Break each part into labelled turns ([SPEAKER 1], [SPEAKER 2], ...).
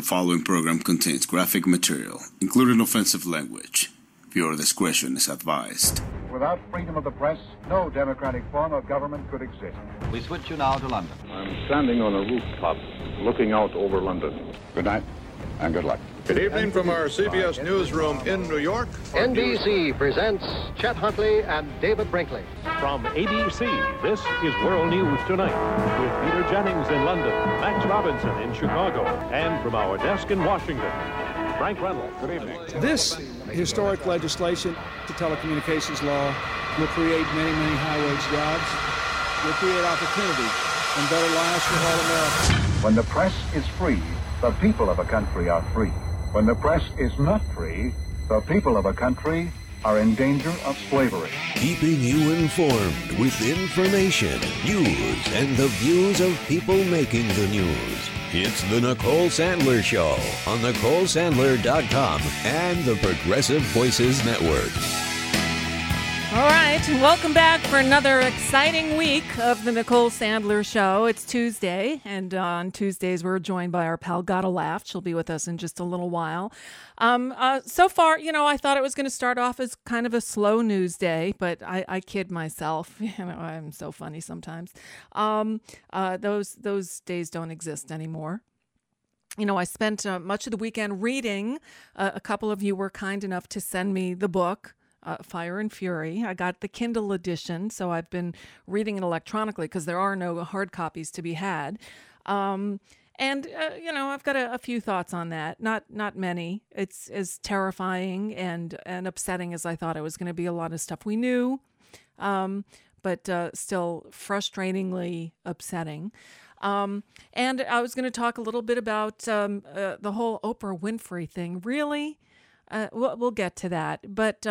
[SPEAKER 1] The following program contains graphic material, including offensive language. Viewer discretion is advised.
[SPEAKER 2] Without freedom of the press, no democratic form of government could exist.
[SPEAKER 3] We switch you now to London.
[SPEAKER 4] I'm standing on a rooftop looking out over London.
[SPEAKER 5] Good night and good luck.
[SPEAKER 6] Good evening from our CBS newsroom in New York.
[SPEAKER 7] NBC presents Chet Huntley and David Brinkley.
[SPEAKER 8] From ABC, this is World News Tonight with Peter Jennings in London, Max Robinson in Chicago, and from our desk in Washington, Frank Reynolds. Good evening.
[SPEAKER 9] This historic legislation, the telecommunications law, will create many, many high-wage jobs, will create opportunity and better lives for all Americans.
[SPEAKER 2] When the press is free, the people of a country are free. When the press is not free, the people of a country are in danger of slavery.
[SPEAKER 10] Keeping you informed with information, news, and the views of people making the news. It's the Nicole Sandler Show on NicoleSandler.com and the Progressive Voices Network.
[SPEAKER 11] All right, welcome back for another exciting week of the Nicole Sandler Show. It's Tuesday, and on Tuesdays we're joined by our pal Gotta Laugh. She'll be with us in just a little while. So far, I thought it was going to start off as kind of a slow news day, but I kid myself. I'm so funny sometimes. Those days don't exist anymore. I spent much of the weekend reading. A couple of you were kind enough to send me the book, Fire and Fury. I got the Kindle edition, so I've been reading it electronically because there are no hard copies to be had. I've got a few thoughts on that. Not many. It's as terrifying and upsetting as I thought it was going to be. A lot of stuff we knew, but still frustratingly upsetting. And I was going to talk a little bit about the whole Oprah Winfrey thing. Really? We'll get to that. But,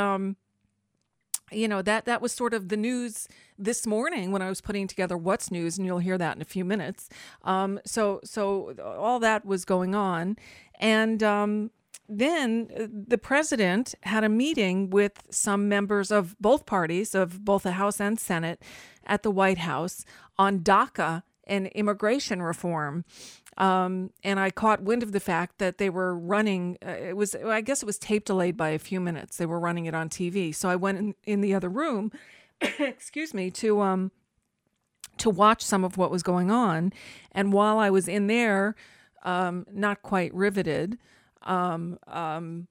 [SPEAKER 11] that was sort of the news this morning when I was putting together What's News, and you'll hear that in a few minutes. So all that was going on. And then the president had a meeting with some members of both parties, of both the House and Senate, at the White House on DACA and immigration reform. And I caught wind of the fact that they were running, I guess it was tape delayed by a few minutes. They were running it on TV. So I went in the other room, excuse me, to watch some of what was going on. And while I was in there, not quite riveted, other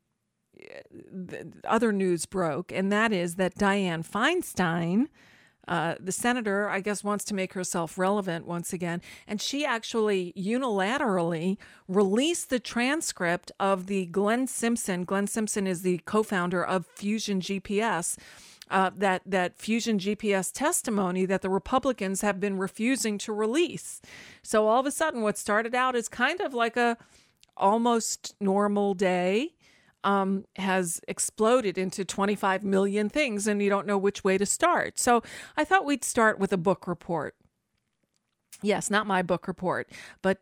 [SPEAKER 11] news broke. And that is that Dianne Feinstein, the senator, I guess, wants to make herself relevant once again. And she actually unilaterally released the transcript of the Glenn Simpson is the co-founder of Fusion GPS, that Fusion GPS testimony that the Republicans have been refusing to release. So all of a sudden, what started out as kind of like a almost normal day has exploded into 25 million things, and you don't know which way to start. So I thought we'd start with a book report. Yes, not my book report, but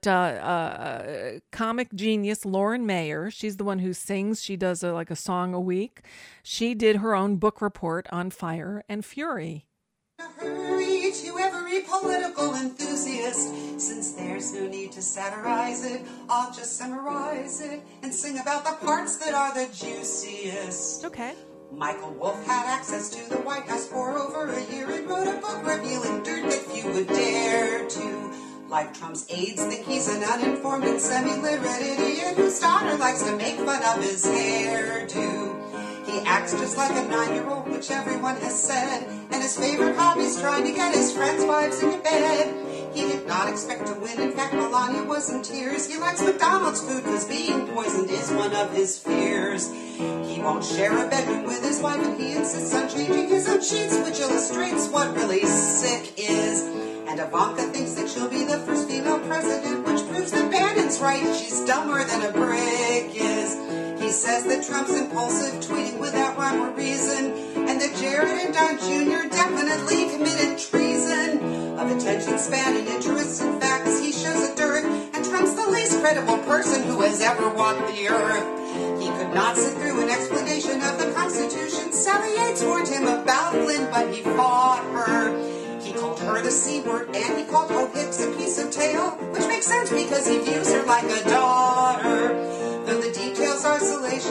[SPEAKER 11] comic genius Lauren Mayer. She's the one who sings. She does a song a week. She did her own book report on Fire and Fury.
[SPEAKER 12] Hurry to every political enthusiast, since there's no need to satirize it, I'll just summarize it and sing about the parts that are the juiciest.
[SPEAKER 11] Okay.
[SPEAKER 12] Michael Wolff had access to the White House for over a year and wrote a book revealing dirt that few would dare to. Like Trump's aides think he's an uninformed and semi-literate idiot whose daughter likes to make fun of his hairdo. He acts just like a 9-year-old, which everyone has said, and his favorite hobby is trying to get his friends' wives into bed. He did not expect to win. In fact, Melania was in tears. He likes McDonald's food because being poisoned is one of his fears. He won't share a bedroom with his wife, and he insists on changing his own sheets, which illustrates what really sick is. And Ivanka thinks that she'll be the first female president, which proves that Bannon's right. She's dumber than a brick is. He says that Trump's impulsive, tweeting without rhyme or reason, and that Jared and Don Jr. definitely committed treason. Of attention span and interests and facts, he shows a dearth, and Trump's the least credible person who has ever walked the earth. He could not sit through an explanation of the Constitution. Sally Yates warned him about Flynn, but he fought her. He called her the C word, and he called Hope Hicks a piece of tail, which makes sense because he views her like a daughter.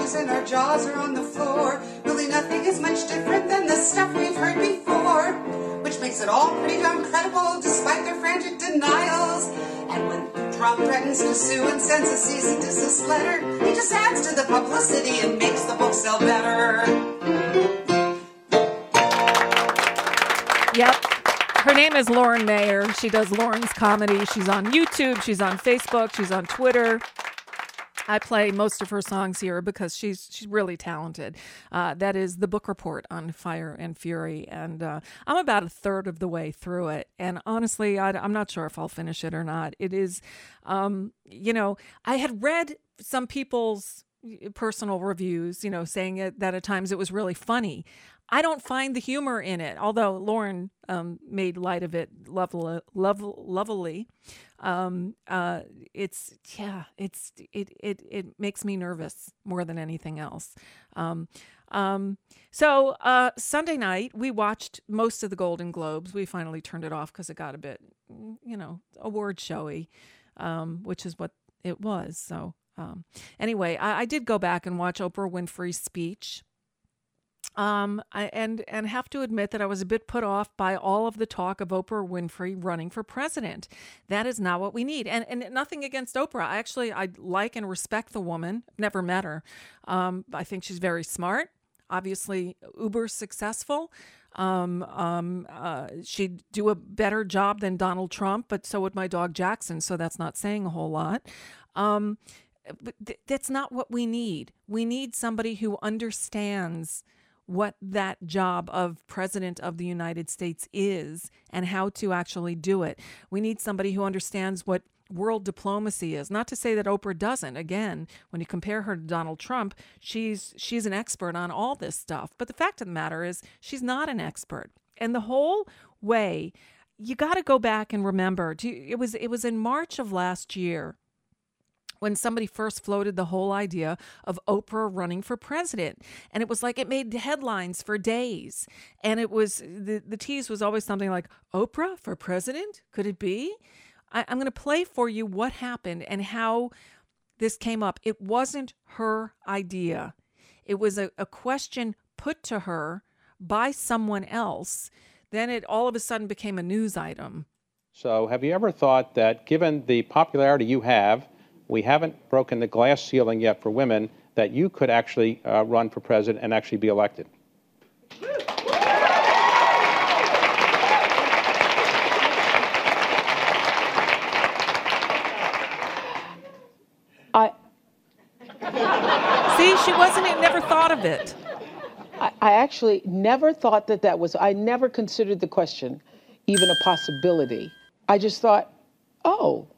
[SPEAKER 12] teeth and our jaws are on the floor. Really nothing is much different than the stuff we've heard before, which makes it all pretty darn credible despite their frantic denials. And when Trump threatens to sue and sends a cease and desist letter, he just adds to the publicity and makes the book sell better.
[SPEAKER 11] Yep. Her name is Lauren Mayer. She does Lauren's Comedy. She's on YouTube. She's on Facebook. She's on Twitter. I play most of her songs here because she's really talented. That is The Book Report on Fire and Fury. And I'm about a third of the way through it. And honestly, I'm not sure if I'll finish it or not. It is, I had read some people's personal reviews, saying that at times it was really funny. I don't find the humor in it, although Lauren made light of it lovely. It makes me nervous more than anything else. So Sunday night we watched most of the Golden Globes. We finally turned it off because it got a bit, award showy, which is what it was. So anyway, I did go back and watch Oprah Winfrey's speech. And have to admit that I was a bit put off by all of the talk of Oprah Winfrey running for president. That is not what we need. And nothing against Oprah. I like and respect the woman. Never met her. I think she's very smart, obviously uber successful. She'd do a better job than Donald Trump, but so would my dog Jackson. So that's not saying a whole lot. But that's not what we need. We need somebody who understands what that job of president of the United States is and how to actually do it. We need somebody who understands what world diplomacy is. Not to say that Oprah doesn't. Again, when you compare her to Donald Trump, she's an expert on all this stuff. But the fact of the matter is she's not an expert. And the whole way, you got to go back and remember, it was in March of last year when somebody first floated the whole idea of Oprah running for president. And it was like it made headlines for days. And it was the tease was always something like, Oprah for president? Could it be? I'm going to play for you what happened and how this came up. It wasn't her idea. It was a question put to her by someone else. Then it all of a sudden became a news item.
[SPEAKER 3] So have you ever thought that given the popularity you have, we haven't broken the glass ceiling yet for women, that you could actually run for president and actually be elected?
[SPEAKER 11] See, she never thought of it.
[SPEAKER 5] I actually never thought I never considered the question even a possibility. I just thought, oh.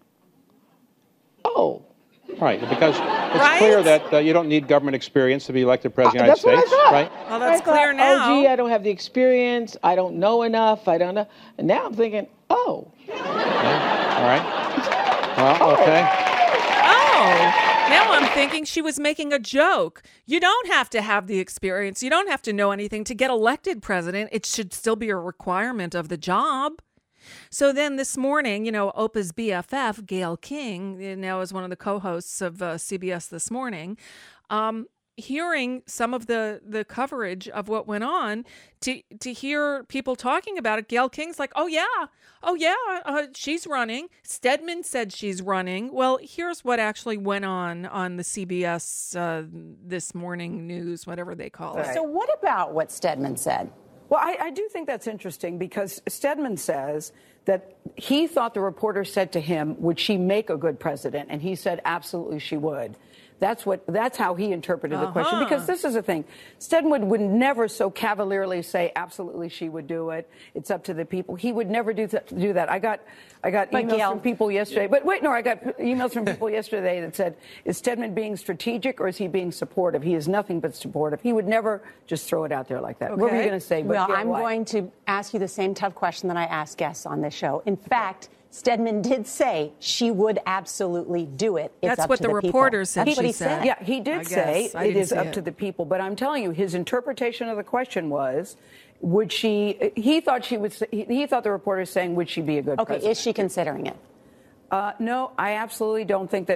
[SPEAKER 3] Right, because it's clear that you don't need government experience to be elected president of the United States, right?
[SPEAKER 11] Well, that's clear now.
[SPEAKER 5] Oh, gee, I don't have the experience. I don't know enough. I don't know. And now I'm thinking, oh.
[SPEAKER 3] Yeah. All right. Well, okay.
[SPEAKER 11] Oh, now I'm thinking she was making a joke. You don't have to have the experience. You don't have to know anything to get elected president. It should still be a requirement of the job. So then this morning, Oprah's BFF, Gayle King, now is one of the co-hosts of CBS This Morning, hearing some of the coverage of what went on, to hear people talking about it. Gayle King's like, oh yeah, she's running. Stedman said she's running. Well, here's what actually went on the CBS This Morning news, whatever they call it.
[SPEAKER 13] So what about what Stedman said? Well, I do think that's interesting because Stedman says that he thought the reporter said to him, would she make a good president? And he said, absolutely she would. That's how he interpreted the question, because this is the thing. Stedman would never so cavalierly say, absolutely she would do it. It's up to the people. He would never do that. I got emails from people yesterday. But wait, no, I got emails from people yesterday that said, is Stedman being strategic or is he being supportive? He is nothing but supportive. He would never just throw it out there like that. Okay. What were you going to say?
[SPEAKER 14] Well, I'm going to ask you the same tough question that I ask guests on this show. In fact, Stedman did say she would absolutely do it. It's
[SPEAKER 11] That's
[SPEAKER 14] up
[SPEAKER 11] what
[SPEAKER 14] to
[SPEAKER 11] the reporter said.
[SPEAKER 14] That's what he said.
[SPEAKER 13] Yeah, he did say it is up to the people. But I'm telling you, his interpretation of the question was, would she? He thought she would. He thought the reporter was saying, would she be a good president?
[SPEAKER 14] Okay, is she considering it?
[SPEAKER 13] No, I absolutely don't think that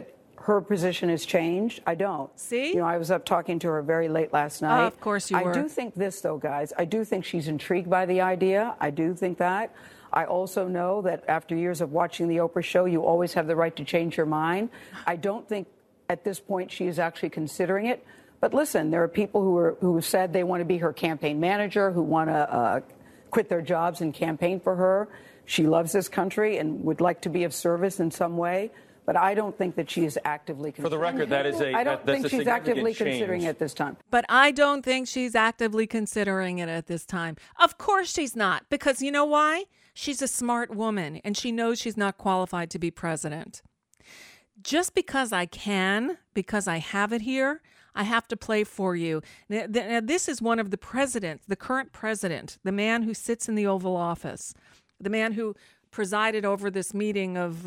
[SPEAKER 13] her position has changed. I don't.
[SPEAKER 11] See?
[SPEAKER 13] You know, I was up talking to her very late last night.
[SPEAKER 11] Of course you were.
[SPEAKER 13] I do think this, though, guys. I do think she's intrigued by the idea. I do think that. I also know that after years of watching the Oprah show, you always have the right to change your mind. I don't think at this point she is actually considering it. But listen, there are people who have said they want to be her campaign manager, who want to quit their jobs and campaign for her. She loves this country and would like to be of service in some way. But I don't think that she is actively considering it.
[SPEAKER 15] For the record, that is
[SPEAKER 13] I don't think she's actively considering it at this time.
[SPEAKER 11] But I don't think she's actively considering it at this time. Of course she's not, because you know why? She's a smart woman, and she knows she's not qualified to be president. Just because I can, because I have it here, I have to play for you. Now, this is one of the presidents, the current president, the man who sits in the Oval Office, the man who presided over this meeting of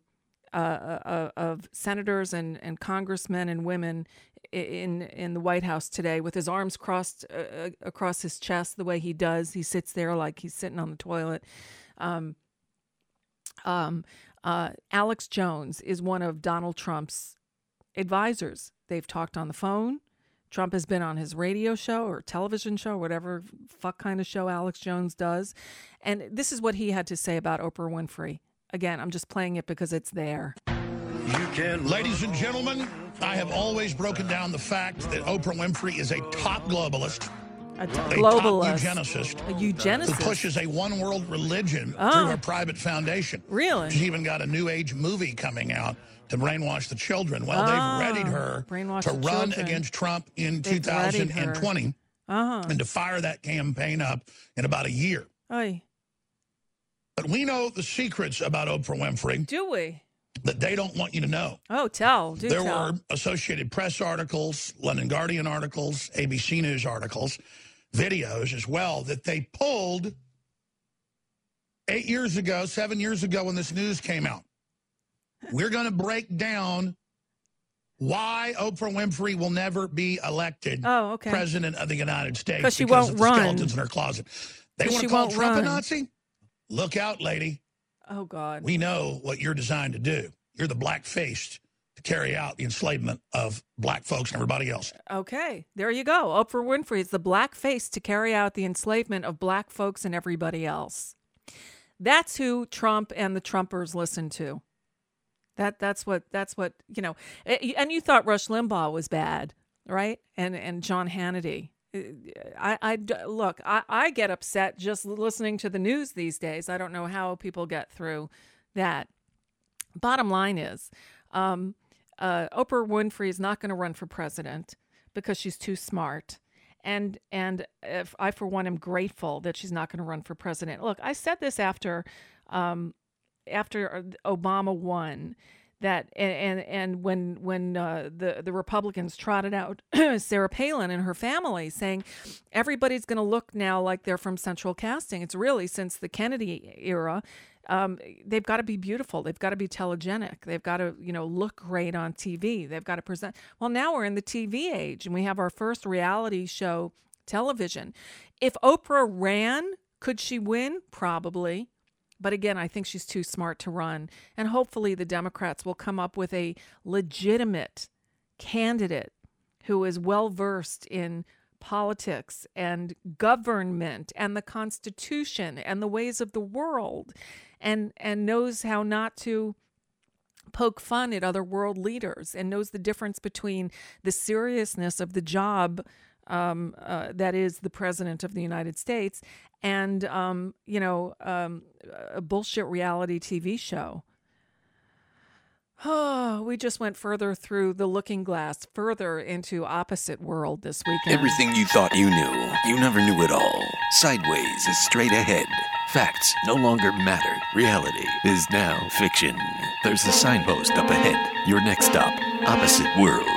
[SPEAKER 11] senators and congressmen and women in the White House today, with his arms crossed across his chest the way he does. He sits there like he's sitting on the toilet. Alex Jones is one of Donald Trump's advisors. They've talked on the phone. Trump has been on his radio show or television show, whatever fuck kind of show Alex Jones does. And this is what he had to say about Oprah Winfrey. Again, I'm just playing it because it's there.
[SPEAKER 16] Ladies and gentlemen, I have always broken down the fact that Oprah Winfrey is a top globalist,
[SPEAKER 11] a
[SPEAKER 16] top
[SPEAKER 11] eugenicist,
[SPEAKER 16] who pushes a one-world religion through her private foundation.
[SPEAKER 11] Really?
[SPEAKER 16] She's even got a New Age movie coming out to brainwash the children. Well, they've readied her to run against Trump in 2020 and to fire that campaign up in about a year.
[SPEAKER 11] Oy.
[SPEAKER 16] But we know the secrets about Oprah Winfrey.
[SPEAKER 11] Do we?
[SPEAKER 16] That they don't want you to know.
[SPEAKER 11] Oh, tell.
[SPEAKER 16] There were Associated Press articles, London Guardian articles, ABC News articles, videos as well that they pulled 7 years ago when this news came out. We're going to break down why Oprah Winfrey will never be elected president of the United States.
[SPEAKER 11] Because she won't
[SPEAKER 16] of
[SPEAKER 11] run.
[SPEAKER 16] The skeletons in her closet. They want to call Trump a Nazi? Look out, lady.
[SPEAKER 11] Oh, God.
[SPEAKER 16] We know what you're designed to do. You're the black-faced to carry out the enslavement of black folks and everybody else.
[SPEAKER 11] Okay, there you go. Oprah Winfrey is the black face to carry out the enslavement of black folks and everybody else. That's who Trump and the Trumpers listen to. That's what you know. And you thought Rush Limbaugh was bad, right? And John Hannity. I get upset just listening to the news these days. I don't know how people get through that. Bottom line is, Oprah Winfrey is not going to run for president because she's too smart. And if I, for one, am grateful that she's not going to run for president. Look, I said this after Obama won. That and when the Republicans trotted out Sarah Palin and her family, saying everybody's going to look now like they're from Central Casting. It's really since the Kennedy era. They've got to be beautiful. They've got to be telegenic. They've got to look great on TV. They've got to present. Well, now we're in the TV age, and we have our first reality show television. If Oprah ran, could she win? Probably. But again, I think she's too smart to run. And hopefully the Democrats will come up with a legitimate candidate who is well-versed in politics and government and the Constitution and the ways of the world and knows how not to poke fun at other world leaders and knows the difference between the seriousness of the job that is the president of the United States and, a bullshit reality TV show. Oh, we just went further through the looking glass, further into opposite world this weekend.
[SPEAKER 17] Everything you thought you knew, you never knew it all. Sideways is straight ahead. Facts no longer matter. Reality is now fiction. There's a signpost up ahead. Your next stop, opposite world.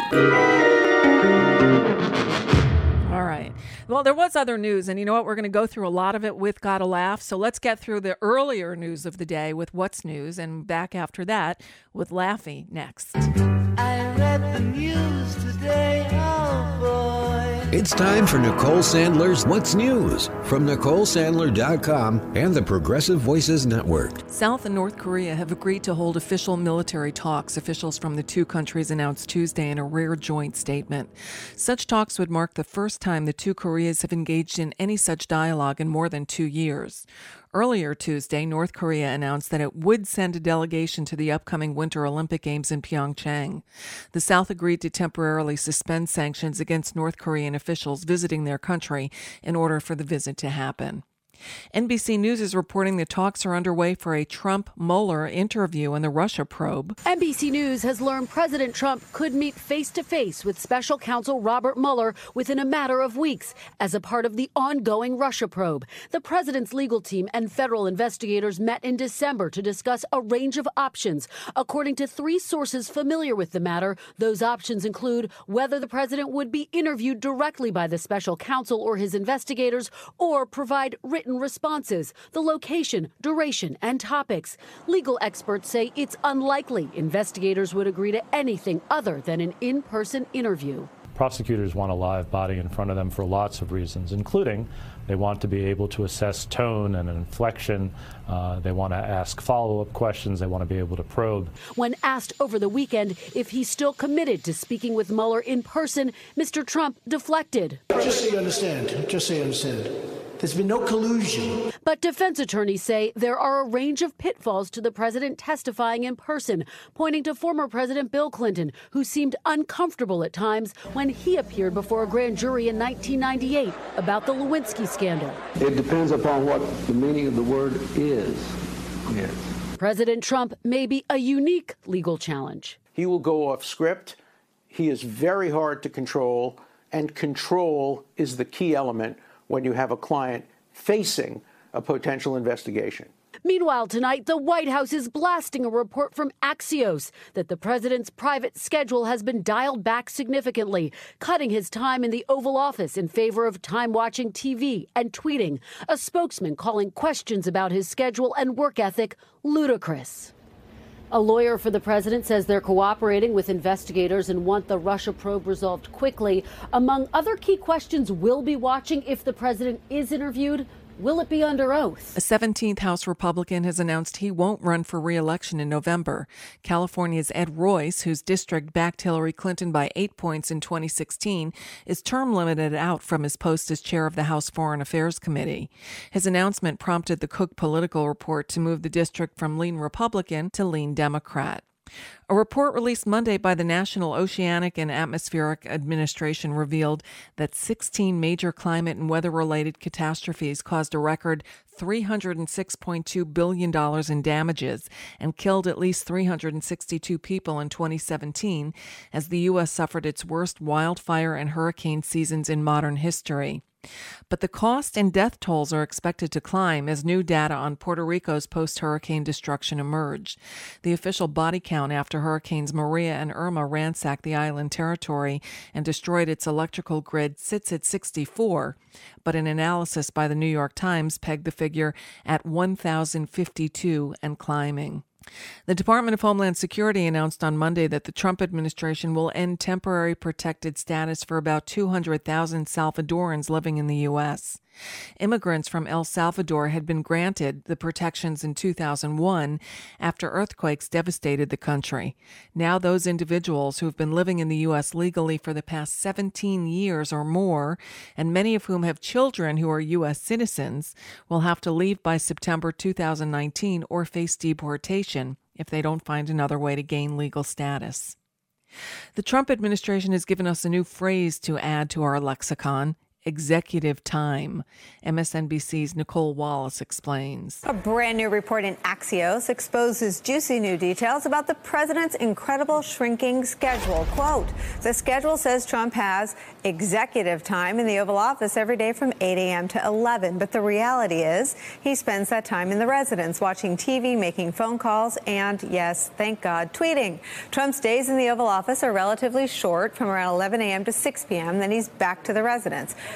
[SPEAKER 11] All right. Well, there was other news, and you know what? We're going to go through a lot of it with Gotta Laugh. So let's get through the earlier news of the day with What's News, and back after that with Laffy next.
[SPEAKER 18] I read the news today, oh boy.
[SPEAKER 10] It's time for Nicole Sandler's What's News from NicoleSandler.com and the Progressive Voices Network.
[SPEAKER 11] South and North Korea have agreed to hold official military talks, officials from the two countries announced Tuesday in a rare joint statement. Such talks would mark the first time the two Koreas have engaged in any such dialogue in more than 2 years. Earlier Tuesday, North Korea announced that it would send a delegation to the upcoming Winter Olympic Games in Pyeongchang. The South agreed to temporarily suspend sanctions against North Korean officials visiting their country in order for the visit to happen. NBC News is reporting the talks are underway for a Trump-Mueller interview in the Russia probe.
[SPEAKER 15] NBC News has learned President Trump could meet face-to-face with special counsel Robert Mueller within a matter of weeks as a part of the ongoing Russia probe. The president's legal team and federal investigators met in December to discuss a range of options. According to 3 sources familiar with the matter, those options include whether the president would be interviewed directly by the special counsel or his investigators or provide written responses, the location, duration, and topics. Legal experts say it's unlikely investigators would agree to anything other than an in-person interview.
[SPEAKER 19] Prosecutors want a live body in front of them for lots of reasons, including they want to be able to assess tone and inflection. They want to ask follow-up questions. They want to be able to probe.
[SPEAKER 15] When asked over the weekend if he's still committed to speaking with Mueller in person, Mr. Trump deflected.
[SPEAKER 20] Just so you understand, there's been no collusion.
[SPEAKER 15] But defense attorneys say there are a range of pitfalls to the president testifying in person, pointing to former President Bill Clinton, who seemed uncomfortable at times when he appeared before a grand jury in 1998 about the Lewinsky scandal.
[SPEAKER 21] It depends upon what the meaning of the word is. Yes.
[SPEAKER 15] President Trump may be a unique legal challenge.
[SPEAKER 22] He will go off script. He is very hard to control, and control is the key element when you have a client facing a potential investigation.
[SPEAKER 15] Meanwhile, tonight, the White House is blasting a report from Axios that the president's private schedule has been dialed back significantly, cutting his time in the Oval Office in favor of time watching TV and tweeting, a spokesman calling questions about his schedule and work ethic ludicrous. A lawyer for the president says they're cooperating with investigators and want the Russia probe resolved quickly. Among other key questions we'll be watching if the president is interviewed, will it be under oath?
[SPEAKER 11] A 17th House Republican has announced he won't run for re-election in November. California's Ed Royce, whose district backed Hillary Clinton by 8 points in 2016, is term limited out from his post as chair of the House Foreign Affairs Committee. His announcement prompted the Cook Political Report to move the district from lean Republican to lean Democrat. A report released Monday by the National Oceanic and Atmospheric Administration revealed that 16 major climate and weather-related catastrophes caused a record $306.2 billion in damages and killed at least 362 people in 2017 as the U.S. suffered its worst wildfire and hurricane seasons in modern history. But the cost and death tolls are expected to climb as new data on Puerto Rico's post-hurricane destruction emerge. The official body count after Hurricanes Maria and Irma ransacked the island territory and destroyed its electrical grid sits at 64, but an analysis by the New York Times pegged the figure at 1,052 and climbing. The Department of Homeland Security announced on Monday that the Trump administration will end temporary protected status for about 200,000 Salvadorans living in the U.S. Immigrants from El Salvador had been granted the protections in 2001 after earthquakes devastated the country. Now those individuals who have been living in the U.S. legally for the past 17 years or more, and many of whom have children who are U.S. citizens, will have to leave by September 2019 or face deportation if they don't find another way to gain legal status. The Trump administration has given us a new phrase to add to our lexicon: executive time. MSNBC's Nicole Wallace explains.
[SPEAKER 23] A brand new report in Axios exposes juicy new details about the president's incredible shrinking schedule. Quote, the schedule says Trump has executive time in the Oval Office every day from 8 a.m. to 11. But the reality is he spends that time in the residence watching TV, making phone calls, and yes, thank God, tweeting. Trump's days in the Oval Office are relatively short, from around 11 a.m. to 6 p.m. Then he's back to the residence.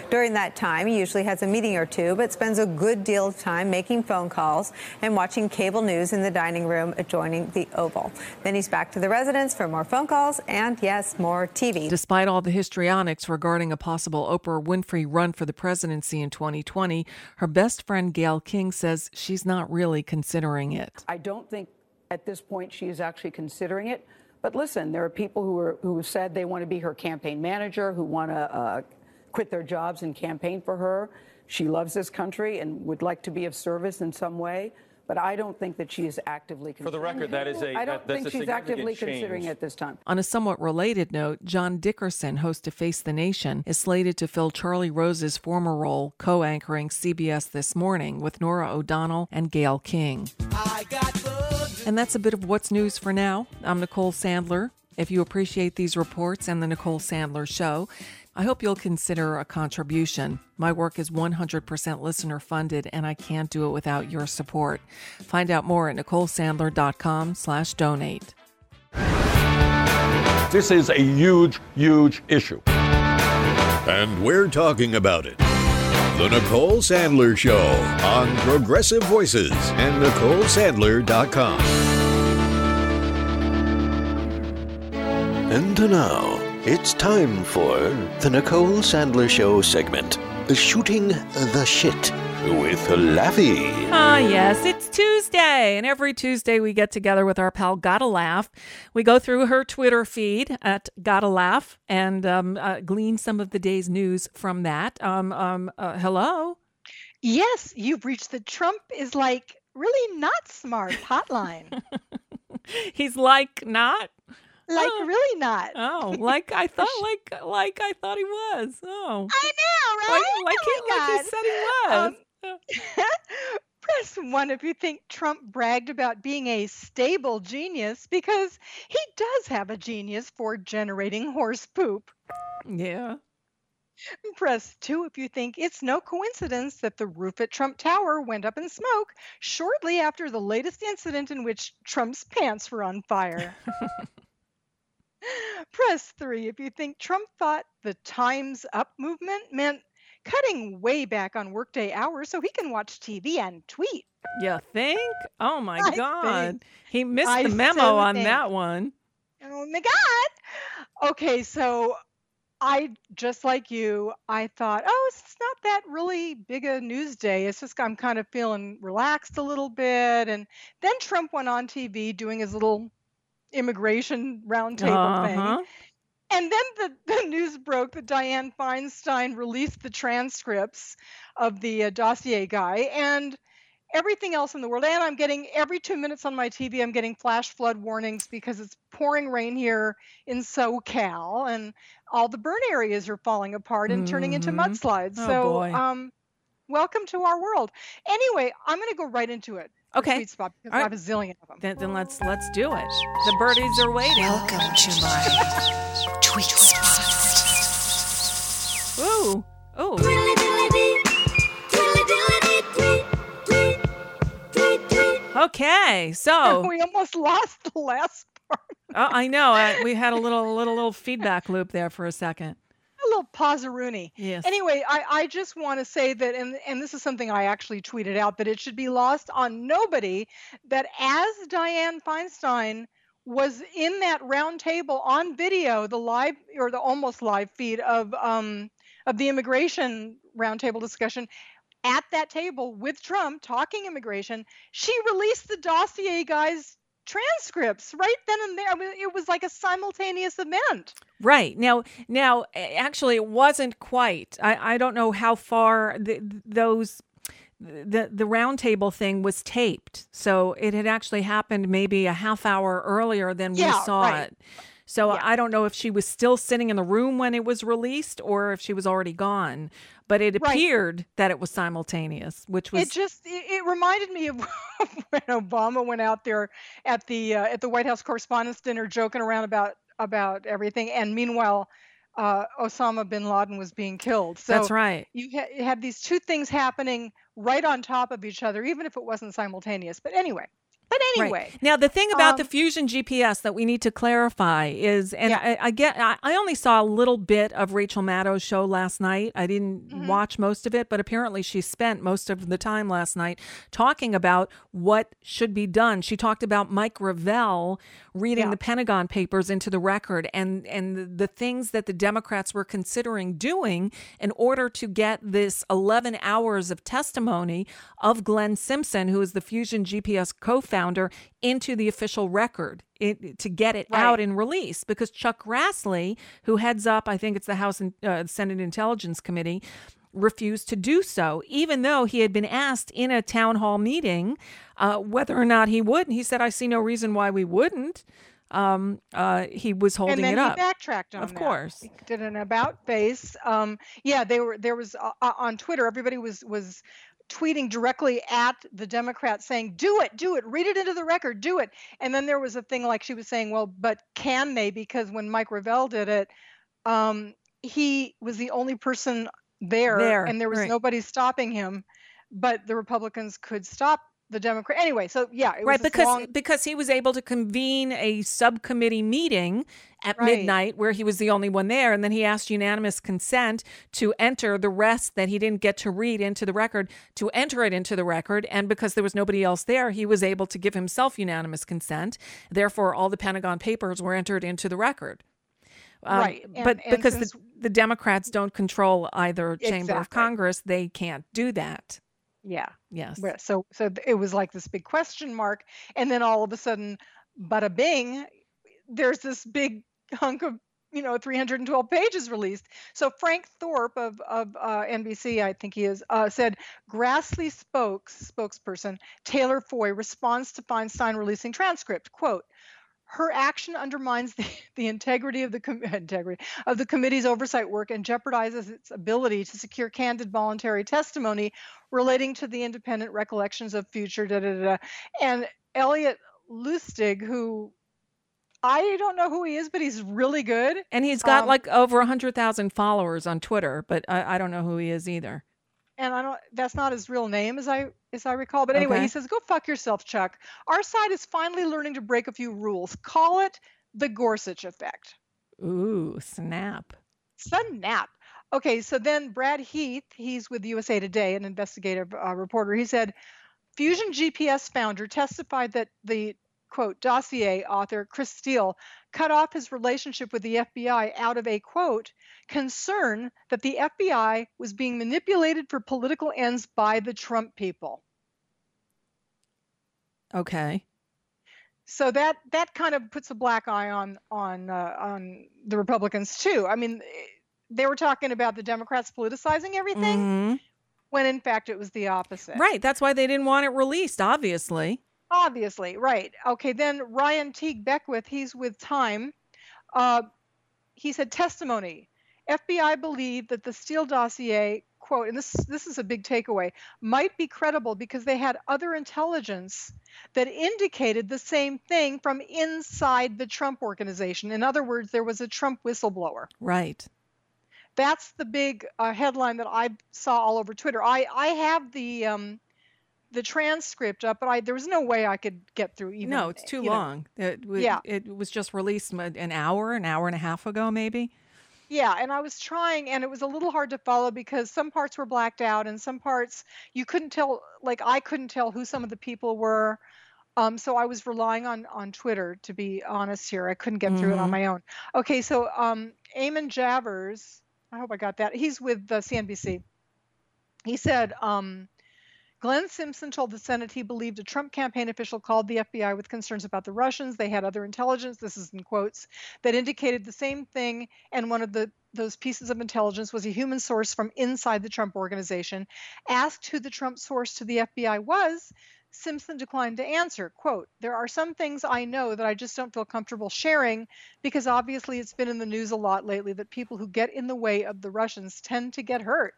[SPEAKER 23] During that time, he usually has a meeting or two, but spends a good deal of time making phone calls and watching cable news in the dining room adjoining the Oval. Then he's back to the residence for more phone calls and, yes, more TV.
[SPEAKER 11] Despite all the histrionics regarding a possible Oprah Winfrey run for the presidency in 2020, her best friend Gayle King says she's not really considering it.
[SPEAKER 13] I don't think at this point she is actually considering it. But listen, there are people who have said they want to be her campaign manager, who want to quit their jobs and campaign for her. She loves this country and would like to be of service in some way. But I don't think that she is actively considering it.
[SPEAKER 1] For the record, that is a
[SPEAKER 13] I don't think she's actively considering it this time.
[SPEAKER 11] On a somewhat related note, John Dickerson, host of Face the Nation, is slated to fill Charlie Rose's former role, co-anchoring CBS This Morning with Norah O'Donnell and Gayle King. And that's a bit of what's news for now. I'm Nicole Sandler. If you appreciate these reports and the Nicole Sandler Show, I hope you'll consider a contribution. My work is 100% listener funded, and I can't do it without your support. Find out more at NicoleSandler.com/donate.
[SPEAKER 8] This is a huge, huge issue.
[SPEAKER 10] And we're talking about it. The Nicole Sandler Show on Progressive Voices and NicoleSandler.com. And now, it's time for the Nicole Sandler Show segment, Shooting the Shit with Laffy.
[SPEAKER 11] Yes, it's Tuesday, and every Tuesday we get together with our pal Gotta Laugh. We go through her Twitter feed at Gotta Laugh and glean some of the day's news from that. Hello?
[SPEAKER 4] Yes, you've reached the Trump is like really not smart hotline.
[SPEAKER 11] He's like not?
[SPEAKER 4] Like really not.
[SPEAKER 11] Oh, like I thought, like I thought he was. Oh,
[SPEAKER 4] I know, right?
[SPEAKER 11] Like he said he was.
[SPEAKER 4] Press 1 if you think Trump bragged about being a stable genius, because he does have a genius for generating horse poop.
[SPEAKER 11] Yeah.
[SPEAKER 4] Press 2 if you think it's no coincidence that the roof at Trump Tower went up in smoke shortly after the latest incident in which Trump's pants were on fire. Press 3 if you think Trump thought the Time's Up movement meant cutting way back on workday hours so he can watch TV and tweet.
[SPEAKER 11] You think? Oh my God. He missed the memo on that one.
[SPEAKER 4] Oh my God. Okay, so I, just like you, I thought, oh, it's not that really big a news day. It's just I'm kind of feeling relaxed a little bit. And then Trump went on TV doing his little immigration roundtable thing. And then the news broke that Dianne Feinstein released the transcripts of the dossier guy and everything else in the world. And I'm getting every 2 minutes on my TV, I'm getting flash flood warnings because it's pouring rain here in SoCal and all the burn areas are falling apart and turning into mudslides.
[SPEAKER 11] Boy.
[SPEAKER 4] Welcome to our world. Anyway, I'm going to go right into it.
[SPEAKER 11] Okay.
[SPEAKER 4] Tweet spot, because I have a zillion of them.
[SPEAKER 11] Then let's do it. The birdies are waiting.
[SPEAKER 6] Welcome to my tweet spot.
[SPEAKER 11] Ooh. Oh. Okay, so
[SPEAKER 4] we almost lost the last part.
[SPEAKER 11] I know. We had a little feedback loop there for a second.
[SPEAKER 4] A little pauseroony.
[SPEAKER 11] Yes.
[SPEAKER 4] Anyway, I just want to say that, and this is something I actually tweeted out, that it should be lost on nobody that as Dianne Feinstein was in that round table on video, the live or the almost live feed of the immigration roundtable discussion, at that table with Trump talking immigration, she released the dossier guy's transcripts right then and there. I mean, it was like a simultaneous event.
[SPEAKER 11] Right. Now, actually, it wasn't quite. I don't know how far the roundtable thing was taped. So it had actually happened maybe a half hour earlier than we saw it. So I don't know if she was still sitting in the room when it was released or if she was already gone. But it appeared that it was simultaneous, which was
[SPEAKER 4] it reminded me of when Obama went out there at the White House Correspondents' Dinner joking around about everything, and meanwhile Osama bin Laden was being killed. So
[SPEAKER 11] that's right.
[SPEAKER 4] You had these two things happening right on top of each other, even if it wasn't simultaneous. But anyway. But anyway.
[SPEAKER 11] Right. Now, the thing about the Fusion GPS that we need to clarify is, and I only saw a little bit of Rachel Maddow's show last night. I didn't watch most of it, but apparently she spent most of the time last night talking about what should be done. She talked about Mike Gravel reading the Pentagon Papers into the record and the things that the Democrats were considering doing in order to get this 11 hours of testimony of Glenn Simpson, who is the Fusion GPS co-founder, into the official record to get it out and released, because Chuck Grassley, who heads up, I think it's the House and Senate Intelligence Committee, refused to do so, even though he had been asked in a town hall meeting whether or not he would. And he said, I see no reason why we wouldn't. He was holding it up.
[SPEAKER 4] And then he backtracked on
[SPEAKER 11] that. Of course.
[SPEAKER 4] He did an about face. There was on Twitter, everybody was tweeting directly at the Democrats saying, do it, read it into the record, do it. And then there was a thing like she was saying, well, but can they? Because when Mike Gravel did it, he was the only person there and there was nobody stopping him, but the Republicans could stop the Democrat. Anyway, so it was
[SPEAKER 11] because he was able to convene a subcommittee meeting at midnight where he was the only one there, and then he asked unanimous consent to enter the rest that he didn't get to read into the record, to enter it into the record, and because there was nobody else there, he was able to give himself unanimous consent. Therefore, all the Pentagon Papers were entered into the record. But because the Democrats don't control either chamber of Congress, they can't do that.
[SPEAKER 4] Yeah.
[SPEAKER 11] Yes.
[SPEAKER 4] So it was like this big question mark. And then all of a sudden, bada bing, there's this big hunk of, 312 pages released. So Frank Thorpe of NBC, I think he is, said Grassley spokesperson Taylor Foy responds to Feinstein releasing transcript, quote, her action undermines the integrity of the committee's oversight work and jeopardizes its ability to secure candid voluntary testimony relating to the independent recollections of future And Elliot Lustig, who I don't know who he is, but he's really good.
[SPEAKER 11] And he's got like over 100,000 followers on Twitter, but I don't know who he is either.
[SPEAKER 4] And that's not his real name as I recall. But anyway, He says, go fuck yourself, Chuck. Our side is finally learning to break a few rules. Call it the Gorsuch effect.
[SPEAKER 11] Ooh, snap.
[SPEAKER 4] Snap. Okay, so then Brad Heath, he's with USA Today, an investigative reporter. He said, Fusion GPS founder testified that the, quote, dossier author, Chris Steele, cut off his relationship with the FBI out of a, quote, concern that the FBI was being manipulated for political ends by the Trump people.
[SPEAKER 11] Okay.
[SPEAKER 4] So that kind of puts a black eye on the Republicans too. I mean, they were talking about the Democrats politicizing everything, when in fact it was the opposite.
[SPEAKER 11] Right. That's why they didn't want it released, obviously.
[SPEAKER 4] Obviously, right. Okay, then Ryan Teague Beckwith, he's with Time. He said testimony. FBI believed that the Steele dossier, quote, and this is a big takeaway, might be credible because they had other intelligence that indicated the same thing from inside the Trump organization. In other words, there was a Trump whistleblower.
[SPEAKER 11] Right.
[SPEAKER 4] That's the big headline that I saw all over Twitter. I have the transcript up, but there was no way I could get through even.
[SPEAKER 11] No, it's too long. It was just released an hour and a half ago, maybe.
[SPEAKER 4] Yeah, and I was trying, and it was a little hard to follow because some parts were blacked out, and some parts you couldn't tell. Like I couldn't tell who some of the people were, so I was relying on Twitter, to be honest. Here, I couldn't get through it on my own. Okay, so Eamon Javers, I hope I got that. He's with CNBC. He said. Glenn Simpson told the Senate he believed a Trump campaign official called the FBI with concerns about the Russians. They had other intelligence, this is in quotes, that indicated the same thing, and one of those pieces of intelligence was a human source from inside the Trump organization. Asked who the Trump source to the FBI was, Simpson declined to answer. Quote, there are some things I know that I just don't feel comfortable sharing because obviously it's been in the news a lot lately that people who get in the way of the Russians tend to get hurt.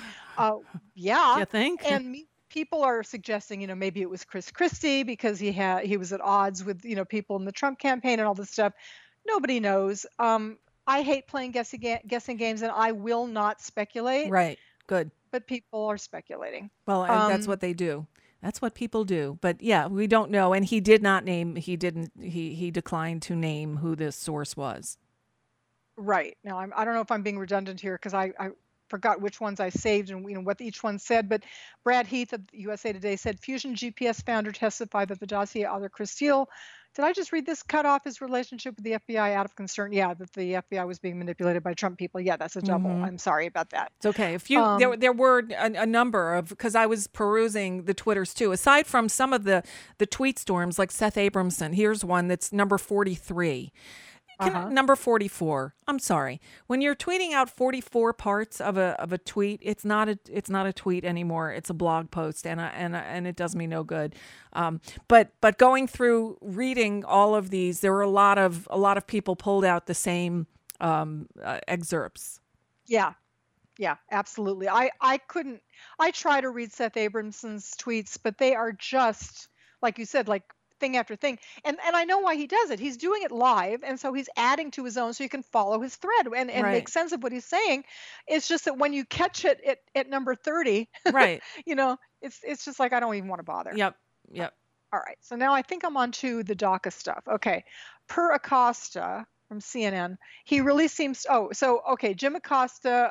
[SPEAKER 4] Yeah.
[SPEAKER 11] You think?
[SPEAKER 4] And people are suggesting, maybe it was Chris Christie because he was at odds with, people in the Trump campaign and all this stuff. Nobody knows. I hate playing guessing games, and I will not speculate.
[SPEAKER 11] Right. Good.
[SPEAKER 4] But people are speculating.
[SPEAKER 11] Well, that's what they do. That's what people do. But yeah, we don't know. And he did not name, he declined to name who this source was.
[SPEAKER 4] Right. Now, I don't know if I'm being redundant here because I forgot which ones I saved and what each one said. But Brad Heath of USA Today said Fusion GPS founder testified that the dossier author Chris Steele, did I just read this, cut off his relationship with the FBI out of concern? Yeah, that the FBI was being manipulated by Trump people. Yeah, that's a double. I'm sorry about that.
[SPEAKER 11] It's okay. If you there were a number of, because I was perusing the Twitters too. Aside from some of the tweet storms like Seth Abramson, here's one that's number 43. Number 44. I'm sorry. When you're tweeting out 44 parts of a tweet, it's not a tweet anymore. It's a blog post, and it does me no good. But going through reading all of these, there were a lot of people pulled out the same excerpts.
[SPEAKER 4] Yeah, absolutely. I try to read Seth Abramson's tweets, but they are just like you said, like thing after thing. And I know why he does it. He's doing it live, and so he's adding to his own so you can follow his thread and
[SPEAKER 11] Right.
[SPEAKER 4] make sense of what he's saying. It's just that when you catch it at number 30,
[SPEAKER 11] Right.
[SPEAKER 4] it's just like I don't even want to bother.
[SPEAKER 11] Yep.
[SPEAKER 4] All right. So now I think I'm on to the DACA stuff. Okay. Per Acosta from CNN, he really seems Jim Acosta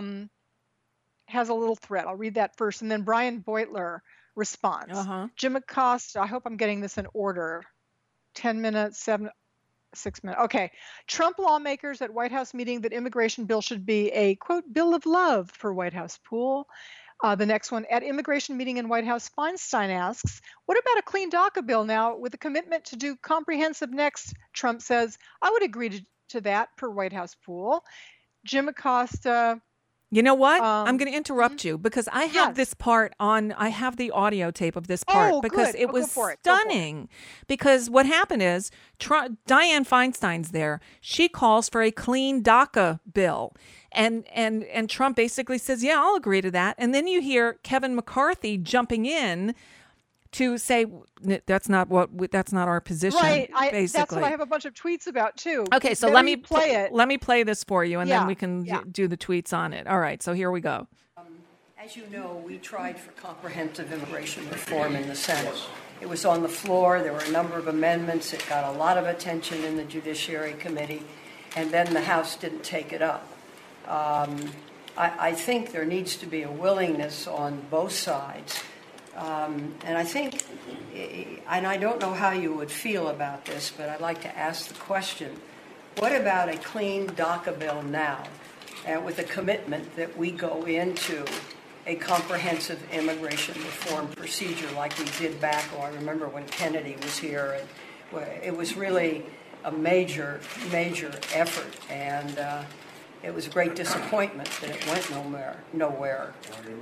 [SPEAKER 4] has a little thread. I'll read that first, and then Brian Beutler response. Jim Acosta, I hope I'm getting this in order. 10 minutes, 6 minutes. Okay. Trump lawmakers at White House meeting that immigration bill should be a, quote, bill of love for White House pool. The next one, at immigration meeting in White House, Feinstein asks, what about a clean DACA bill now with a commitment to do comprehensive next? Trump says, I would agree to that per White House pool. Jim Acosta...
[SPEAKER 11] You know what? I'm going to interrupt you because I have this part on, I have the audio tape of this part because it was stunning. Because what happened is Dianne Feinstein's there. She calls for a clean DACA bill. And Trump basically says, yeah, I'll agree to that. And then you hear Kevin McCarthy jumping in to say that's not our position.
[SPEAKER 4] Right,
[SPEAKER 11] basically.
[SPEAKER 4] That's what I have a bunch of tweets about too.
[SPEAKER 11] Okay, so let me play it. Let me play this for you, and then we can do the tweets on it. All right, so here we go.
[SPEAKER 1] As you know, we tried for comprehensive immigration reform in the Senate. It was on the floor. There were a number of amendments. It got a lot of attention in the Judiciary Committee, and then the House didn't take it up. I think there needs to be a willingness on both sides. And I think, and I don't know how you would feel about this, but I'd like to ask the question, what about a clean DACA bill now, and with a commitment that we go into a comprehensive immigration reform procedure like we did back, I remember when Kennedy was here, and it was really a major effort, and it was a great disappointment that it went nowhere.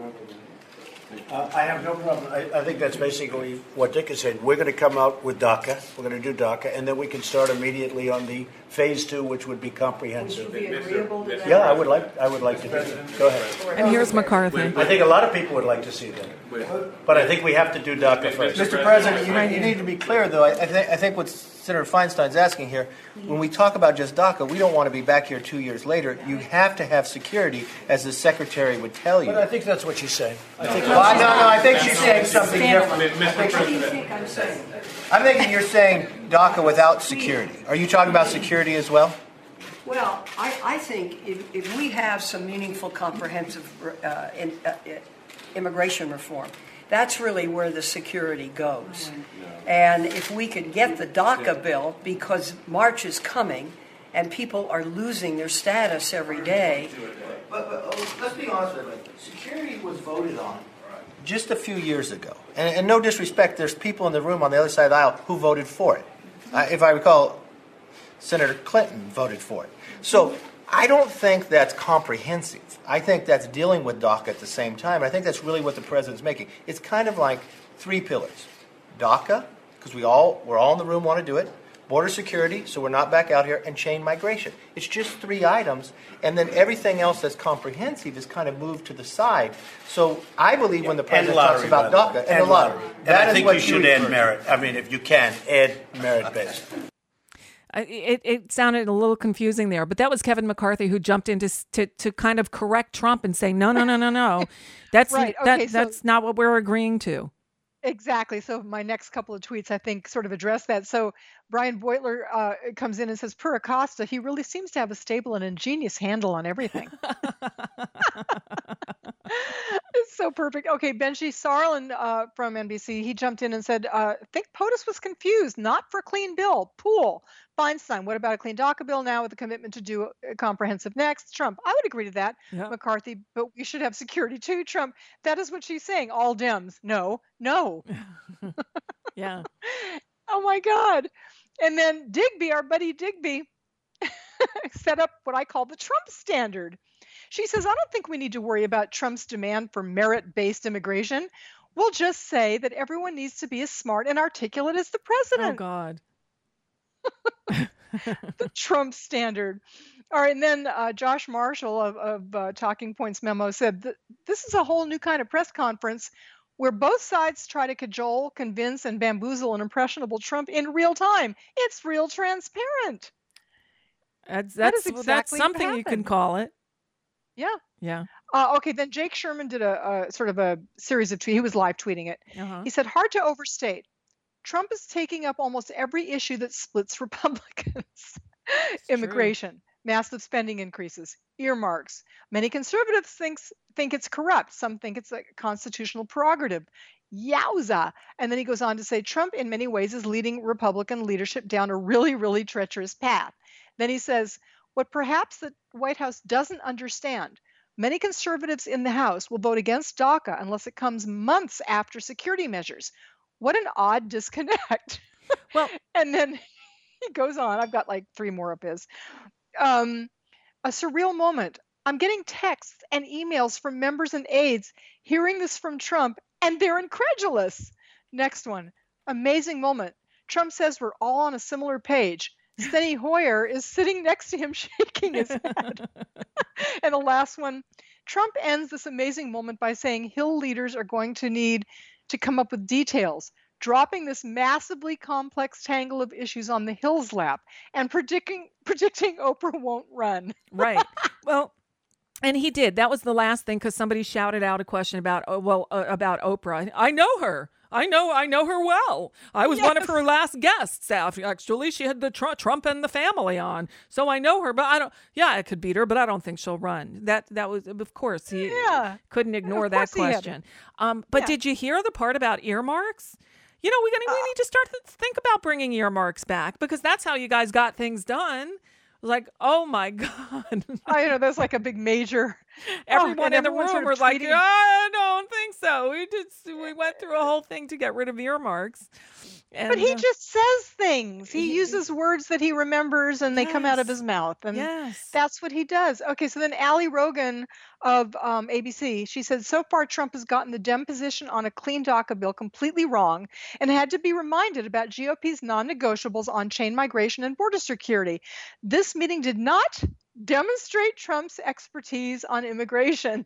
[SPEAKER 20] I have no problem. I think that's basically what Dick is saying. We're going to come out with DACA. We're going to do DACA, and then we can start immediately on the phase 2, which would be comprehensive.
[SPEAKER 1] Would you be agreeable to that?
[SPEAKER 20] Yeah, I would like to do that. Go ahead.
[SPEAKER 11] And here's McCarthy.
[SPEAKER 20] I think a lot of people would like to see that, but I think we have to do DACA first.
[SPEAKER 7] Mr. President, you need to be clear, though. I think what Senator Feinstein's asking here, when we talk about just DACA, we don't want to be back here 2 years later. You have to have security, as the Secretary would tell you.
[SPEAKER 20] But I think that's what she's saying.
[SPEAKER 7] I think she's saying something different.
[SPEAKER 1] What do you think I'm saying?
[SPEAKER 7] I'm thinking you're saying DACA without security. Are you talking about security as well?
[SPEAKER 1] Well, I think if we have some meaningful, comprehensive immigration reform, that's really where the security goes. And if we could get the DACA bill, because March is coming and people are losing their status every day.
[SPEAKER 7] But let's be honest with you. Security was voted on just a few years ago. And no disrespect, there's people in the room on the other side of the aisle who voted for it. If I recall, Senator Clinton voted for it. So I don't think that's comprehensive. I think that's dealing with DACA at the same time. I think that's really what the president's making. It's kind of like 3 pillars. DACA, because we're all in the room want to do it. Border security, so we're not back out here, and chain migration. It's just 3 items, and then everything else that's comprehensive is kind of moved to the side. So I believe when the president talks about DACA and the lottery,
[SPEAKER 20] and I think you should add merit. I mean, if you can, add merit-based.
[SPEAKER 11] It sounded a little confusing there, but that was Kevin McCarthy who jumped in to kind of correct Trump and say, no. That's
[SPEAKER 4] Right. Okay,
[SPEAKER 11] that's not what we're agreeing to.
[SPEAKER 4] Exactly. So my next couple of tweets, I think, sort of address that. So Brian Beutler comes in and says, per Acosta, he really seems to have a stable and ingenious handle on everything. It's so perfect. Okay, Benji Sarlin from NBC, he jumped in and said, think POTUS was confused, not for clean bill. Pool. Feinstein, what about a clean DACA bill now with a commitment to do a comprehensive next? Trump, I would agree to that.
[SPEAKER 11] Yeah.
[SPEAKER 4] McCarthy, but we should have security too. Trump, that is what she's saying. All Dems. No.
[SPEAKER 11] Yeah.
[SPEAKER 4] Oh my God. And then Digby, our buddy Digby, set up what I call the Trump standard. She says, I don't think we need to worry about Trump's demand for merit-based immigration. We'll just say that everyone needs to be as smart and articulate as the president.
[SPEAKER 11] Oh, God.
[SPEAKER 4] The Trump standard. All right, and then Josh Marshall of Talking Points Memo said, this is a whole new kind of press conference where both sides try to cajole, convince, and bamboozle an impressionable Trump in real time. It's real transparent.
[SPEAKER 11] That's something you can call it.
[SPEAKER 4] Yeah.
[SPEAKER 11] Yeah.
[SPEAKER 4] Okay, then Jake Sherman did a sort of a series of tweets. He was live tweeting it.
[SPEAKER 11] Uh-huh.
[SPEAKER 4] He said, hard to overstate. Trump is taking up almost every issue that splits Republicans. Immigration, massive spending increases, earmarks. Many conservatives think it's corrupt. Some think it's a constitutional prerogative. Yowza. And then he goes on to say, Trump in many ways is leading Republican leadership down a really, really treacherous path. Then he says, what perhaps the White House doesn't understand, many conservatives in the House will vote against DACA unless it comes months after security measures. What an odd disconnect.
[SPEAKER 11] Well,
[SPEAKER 4] and then he goes on. I've got like 3 more of his. A surreal moment. I'm getting texts and emails from members and aides hearing this from Trump, and they're incredulous. Next one. Amazing moment. Trump says we're all on a similar page. Steny Hoyer is sitting next to him shaking his head. And the last one. Trump ends this amazing moment by saying Hill leaders are going to need to come up with details, dropping this massively complex tangle of issues on the Hill's lap and predicting Oprah won't run.
[SPEAKER 11] Right. Well, and he did. That was the last thing because somebody shouted out a question about about Oprah. I know her. I know her well. I was one of her last guests. Actually, she had the Trump and the family on, so I know her. But I don't. Yeah, I could beat her, but I don't think she'll run. That was, of course, he couldn't ignore that question. But did you hear the part about earmarks? You know, we need to start to think about bringing earmarks back because that's how you guys got things done. Like, oh my God.
[SPEAKER 4] I know, that's like a big major.
[SPEAKER 11] Everyone in the room was like, I don't think so. We went through a whole thing to get rid of earmarks. And,
[SPEAKER 4] but he just says things. He uses words that he remembers and they come out of his mouth. And that's what he does. Okay, so then Allie Rogan of ABC, she said, so far Trump has gotten the Dem position on a clean DACA bill completely wrong and had to be reminded about GOP's non-negotiables on chain migration and border security. This meeting did not demonstrate Trump's expertise on immigration.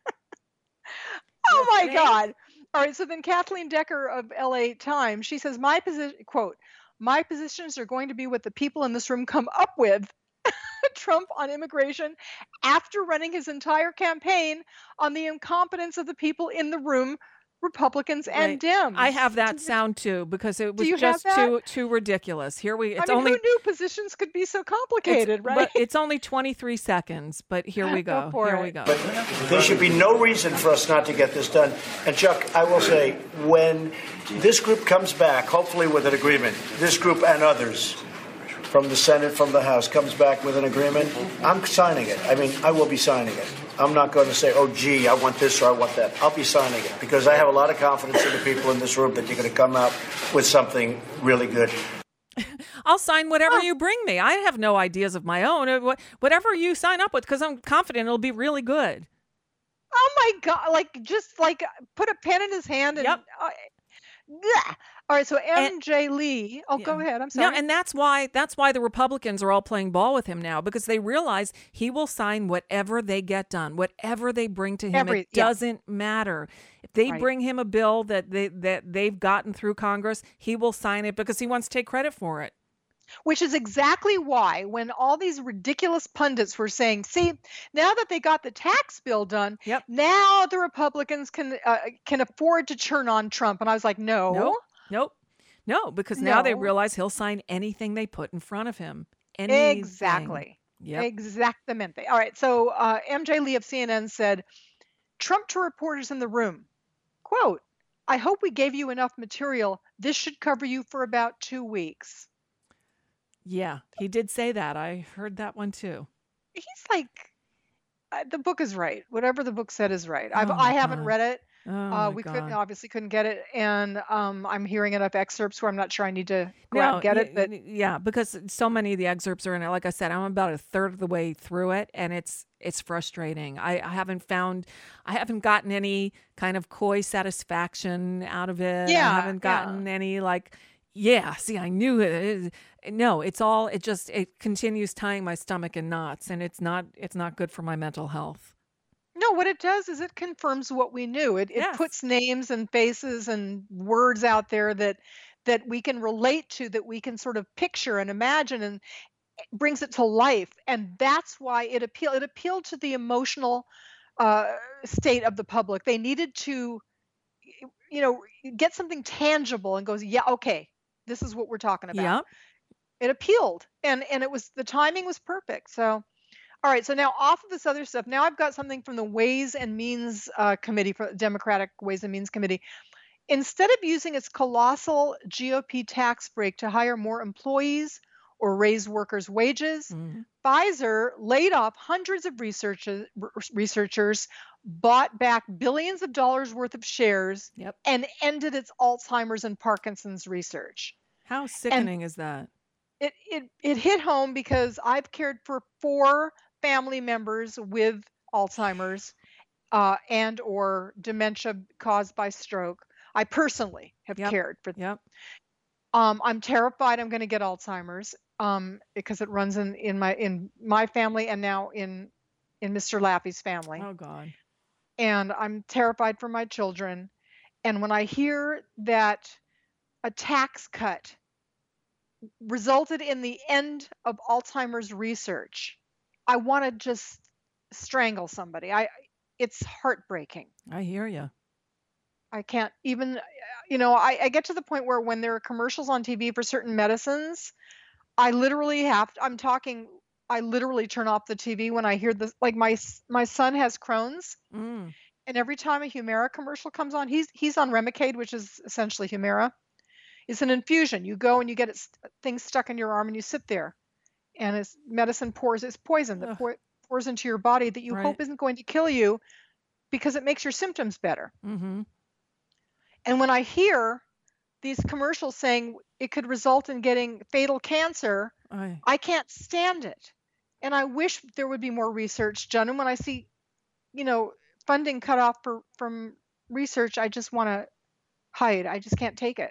[SPEAKER 4] Oh my God. All right, so then Kathleen Decker of LA Times, she says, my positions are going to be what the people in this room come up with. Trump on immigration after running his entire campaign on the incompetence of the people in the room, Republicans and Dems.
[SPEAKER 11] I have that sound too because it was just too ridiculous. Here we. It's
[SPEAKER 4] who knew positions could be so complicated, right?
[SPEAKER 11] But it's only 23 seconds. But here we go. Here we go.
[SPEAKER 20] But there should be no reason for us not to get this done. And Chuck, I will say, when this group comes back, hopefully with an agreement, this group and others from the Senate, from the House, comes back with an agreement, I'm signing it. I mean, I will be signing it. I'm not going to say, oh, gee, I want this or I want that. I'll be signing it because I have a lot of confidence in the people in this room that you're going to come out with something really good.
[SPEAKER 11] I'll sign whatever you bring me. I have no ideas of my own. Whatever you sign up with, because I'm confident it'll be really good.
[SPEAKER 4] Oh, my God. Just put a pen in his hand and... All right, so MJ Lee. Oh, go ahead. I'm sorry.
[SPEAKER 11] No, and that's why the Republicans are all playing ball with him now because they realize he will sign whatever they get done, whatever they bring to him. It doesn't matter. If they bring him a bill that they've gotten through Congress, he will sign it because he wants to take credit for it.
[SPEAKER 4] Which is exactly why when all these ridiculous pundits were saying, see, now that they got the tax bill done, now the Republicans can afford to turn on Trump. And I was like, no.
[SPEAKER 11] No, because now they
[SPEAKER 4] No.
[SPEAKER 11] realize he'll sign anything they put in front of him. Anything.
[SPEAKER 4] Exactly.
[SPEAKER 11] Yep.
[SPEAKER 4] Exactamente. All right. So MJ Lee of CNN said, Trump to reporters in the room, quote, I hope we gave you enough material. This should cover you for about 2 weeks.
[SPEAKER 11] Yeah, he did say that. I heard that one too.
[SPEAKER 4] He's like, the book is right. Whatever the book said is right.
[SPEAKER 11] Oh,
[SPEAKER 4] I haven't
[SPEAKER 11] God.
[SPEAKER 4] read it.
[SPEAKER 11] Oh, my
[SPEAKER 4] We
[SPEAKER 11] God.
[SPEAKER 4] obviously couldn't get it. And I'm hearing enough excerpts where I'm not sure I need to go out and get it. But
[SPEAKER 11] yeah, because so many of the excerpts are in it. Like I said, I'm about a third of the way through it, and it's frustrating. I haven't gotten any kind of coy satisfaction out of it.
[SPEAKER 4] Yeah,
[SPEAKER 11] I haven't gotten any see, I knew it. No, it continues tying my stomach in knots, and it's not good for my mental health.
[SPEAKER 4] no, what it does is it confirms what we knew. It puts names and faces and words out there that we can relate to, that we can sort of picture and imagine, and it brings it to life. And that's why it appealed to the emotional state of the public. They needed to, get something tangible and goes, yeah, okay, this is what we're talking about.
[SPEAKER 11] Yep.
[SPEAKER 4] It appealed, and the timing was perfect. So. All right, so now off of this other stuff, now I've got something from the Ways and Means Committee, for Democratic Ways and Means Committee. Instead of using its colossal GOP tax break to hire more employees or raise workers' wages, Pfizer laid off hundreds of researchers, bought back billions of dollars worth of shares, and ended its Alzheimer's and Parkinson's research.
[SPEAKER 11] How sickening is that?
[SPEAKER 4] It hit home because I've cared for 4 family members with Alzheimer's and or dementia caused by stroke. I personally have cared for them. I'm terrified I'm going to get Alzheimer's because it runs in my family and now in Mr. Laffey's family.
[SPEAKER 11] Oh God.
[SPEAKER 4] And I'm terrified for my children. And when I hear that a tax cut resulted in the end of Alzheimer's research, I want to just strangle somebody. It's heartbreaking.
[SPEAKER 11] I hear you.
[SPEAKER 4] I can't even, I get to the point where when there are commercials on TV for certain medicines, I literally turn off the TV when I hear this. Like my son has Crohn's, and every time a Humira commercial comes on, he's on Remicade, which is essentially Humira. It's an infusion. You go and you get things stuck in your arm and you sit there, and it's medicine it's poison that pours into your body that you hope isn't going to kill you because it makes your symptoms better.
[SPEAKER 11] Mm-hmm.
[SPEAKER 4] And when I hear these commercials saying it could result in getting fatal cancer, I can't stand it. And I wish there would be more research done. And when I see, funding cut off from research, I just want to hide. I just can't take it.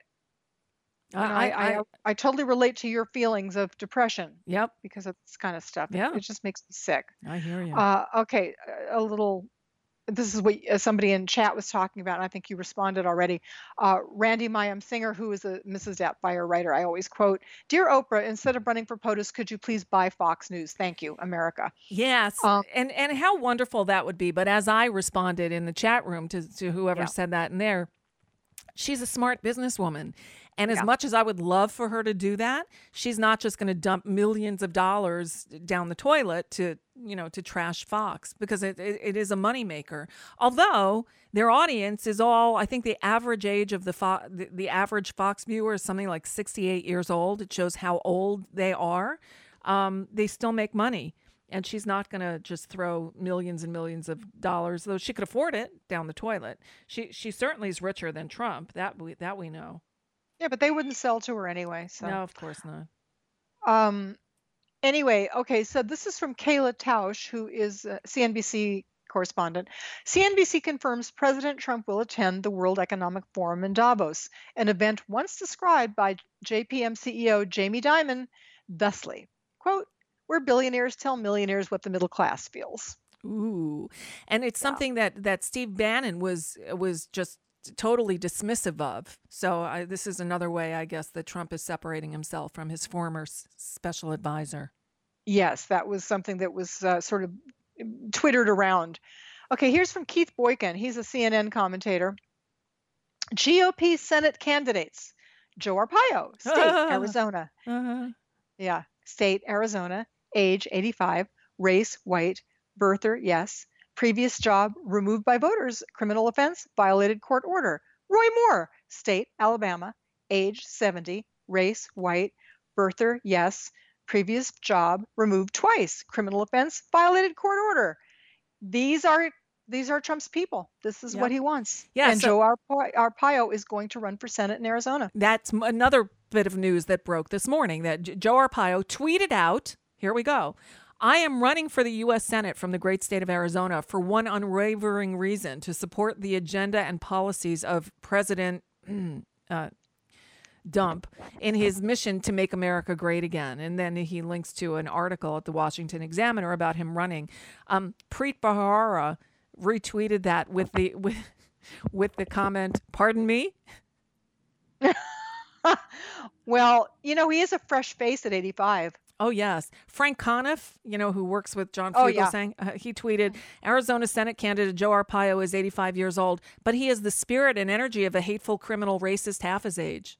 [SPEAKER 4] I totally relate to your feelings of depression.
[SPEAKER 11] Yep.
[SPEAKER 4] Because of this kind of stuff.
[SPEAKER 11] Yeah.
[SPEAKER 4] It just makes me sick.
[SPEAKER 11] I hear you.
[SPEAKER 4] Okay. This is what somebody in chat was talking about, and I think you responded already. Randy Mayim Singer, who is a Mrs. Doubtfire writer, I always quote, Dear Oprah, instead of running for POTUS, could you please buy Fox News? Thank you, America.
[SPEAKER 11] Yes, and how wonderful that would be. But as I responded in the chat room to whoever said that in there, she's a smart businesswoman. And as much as I would love for her to do that, she's not just going to dump millions of dollars down the toilet to trash Fox, because it is a moneymaker. Although their audience is all, I think the average age of the average Fox viewer is something like 68 years old. It shows how old they are. They still make money. And she's not going to just throw millions and millions of dollars, though she could afford it, down the toilet. She certainly is richer than Trump. That we know.
[SPEAKER 4] Yeah, but they wouldn't sell to her anyway. So.
[SPEAKER 11] No, of course not.
[SPEAKER 4] Anyway, okay, so this is from Kayla Tausch, who is a CNBC correspondent. CNBC confirms President Trump will attend the World Economic Forum in Davos, an event once described by JPM CEO Jamie Dimon thusly, quote, where billionaires tell millionaires what the middle class feels.
[SPEAKER 11] Ooh, and it's something that Steve Bannon was just totally dismissive of. So this is another way, I guess, that Trump is separating himself from his former special advisor.
[SPEAKER 4] Yes, that was something that was sort of twittered around. Okay, here's from Keith Boykin. He's a CNN commentator. GOP Senate candidates. Joe Arpaio, state, Arizona. Yeah, state, Arizona, age 85, race, white, birther, yes. Previous job, removed by voters, criminal offense, violated court order. Roy Moore, state, Alabama, age 70, race, white, birther, yes. Previous job, removed twice, criminal offense, violated court order. These are Trump's people. This is what he wants.
[SPEAKER 11] Yeah,
[SPEAKER 4] and Joe Arpaio is going to run for Senate in Arizona.
[SPEAKER 11] That's another bit of news that broke this morning, that Joe Arpaio tweeted out, here we go, I am running for the U.S. Senate from the great state of Arizona for one unwavering reason, to support the agenda and policies of President Dump in his mission to make America great again. And then he links to an article at the Washington Examiner about him running. Preet Bharara retweeted that with the comment, pardon me?
[SPEAKER 4] Well, he is a fresh face at 85.
[SPEAKER 11] Oh, yes. Frank Conniff, who works with John Fugelsang, he tweeted, Arizona Senate candidate Joe Arpaio is 85 years old, but he has the spirit and energy of a hateful criminal racist half his age.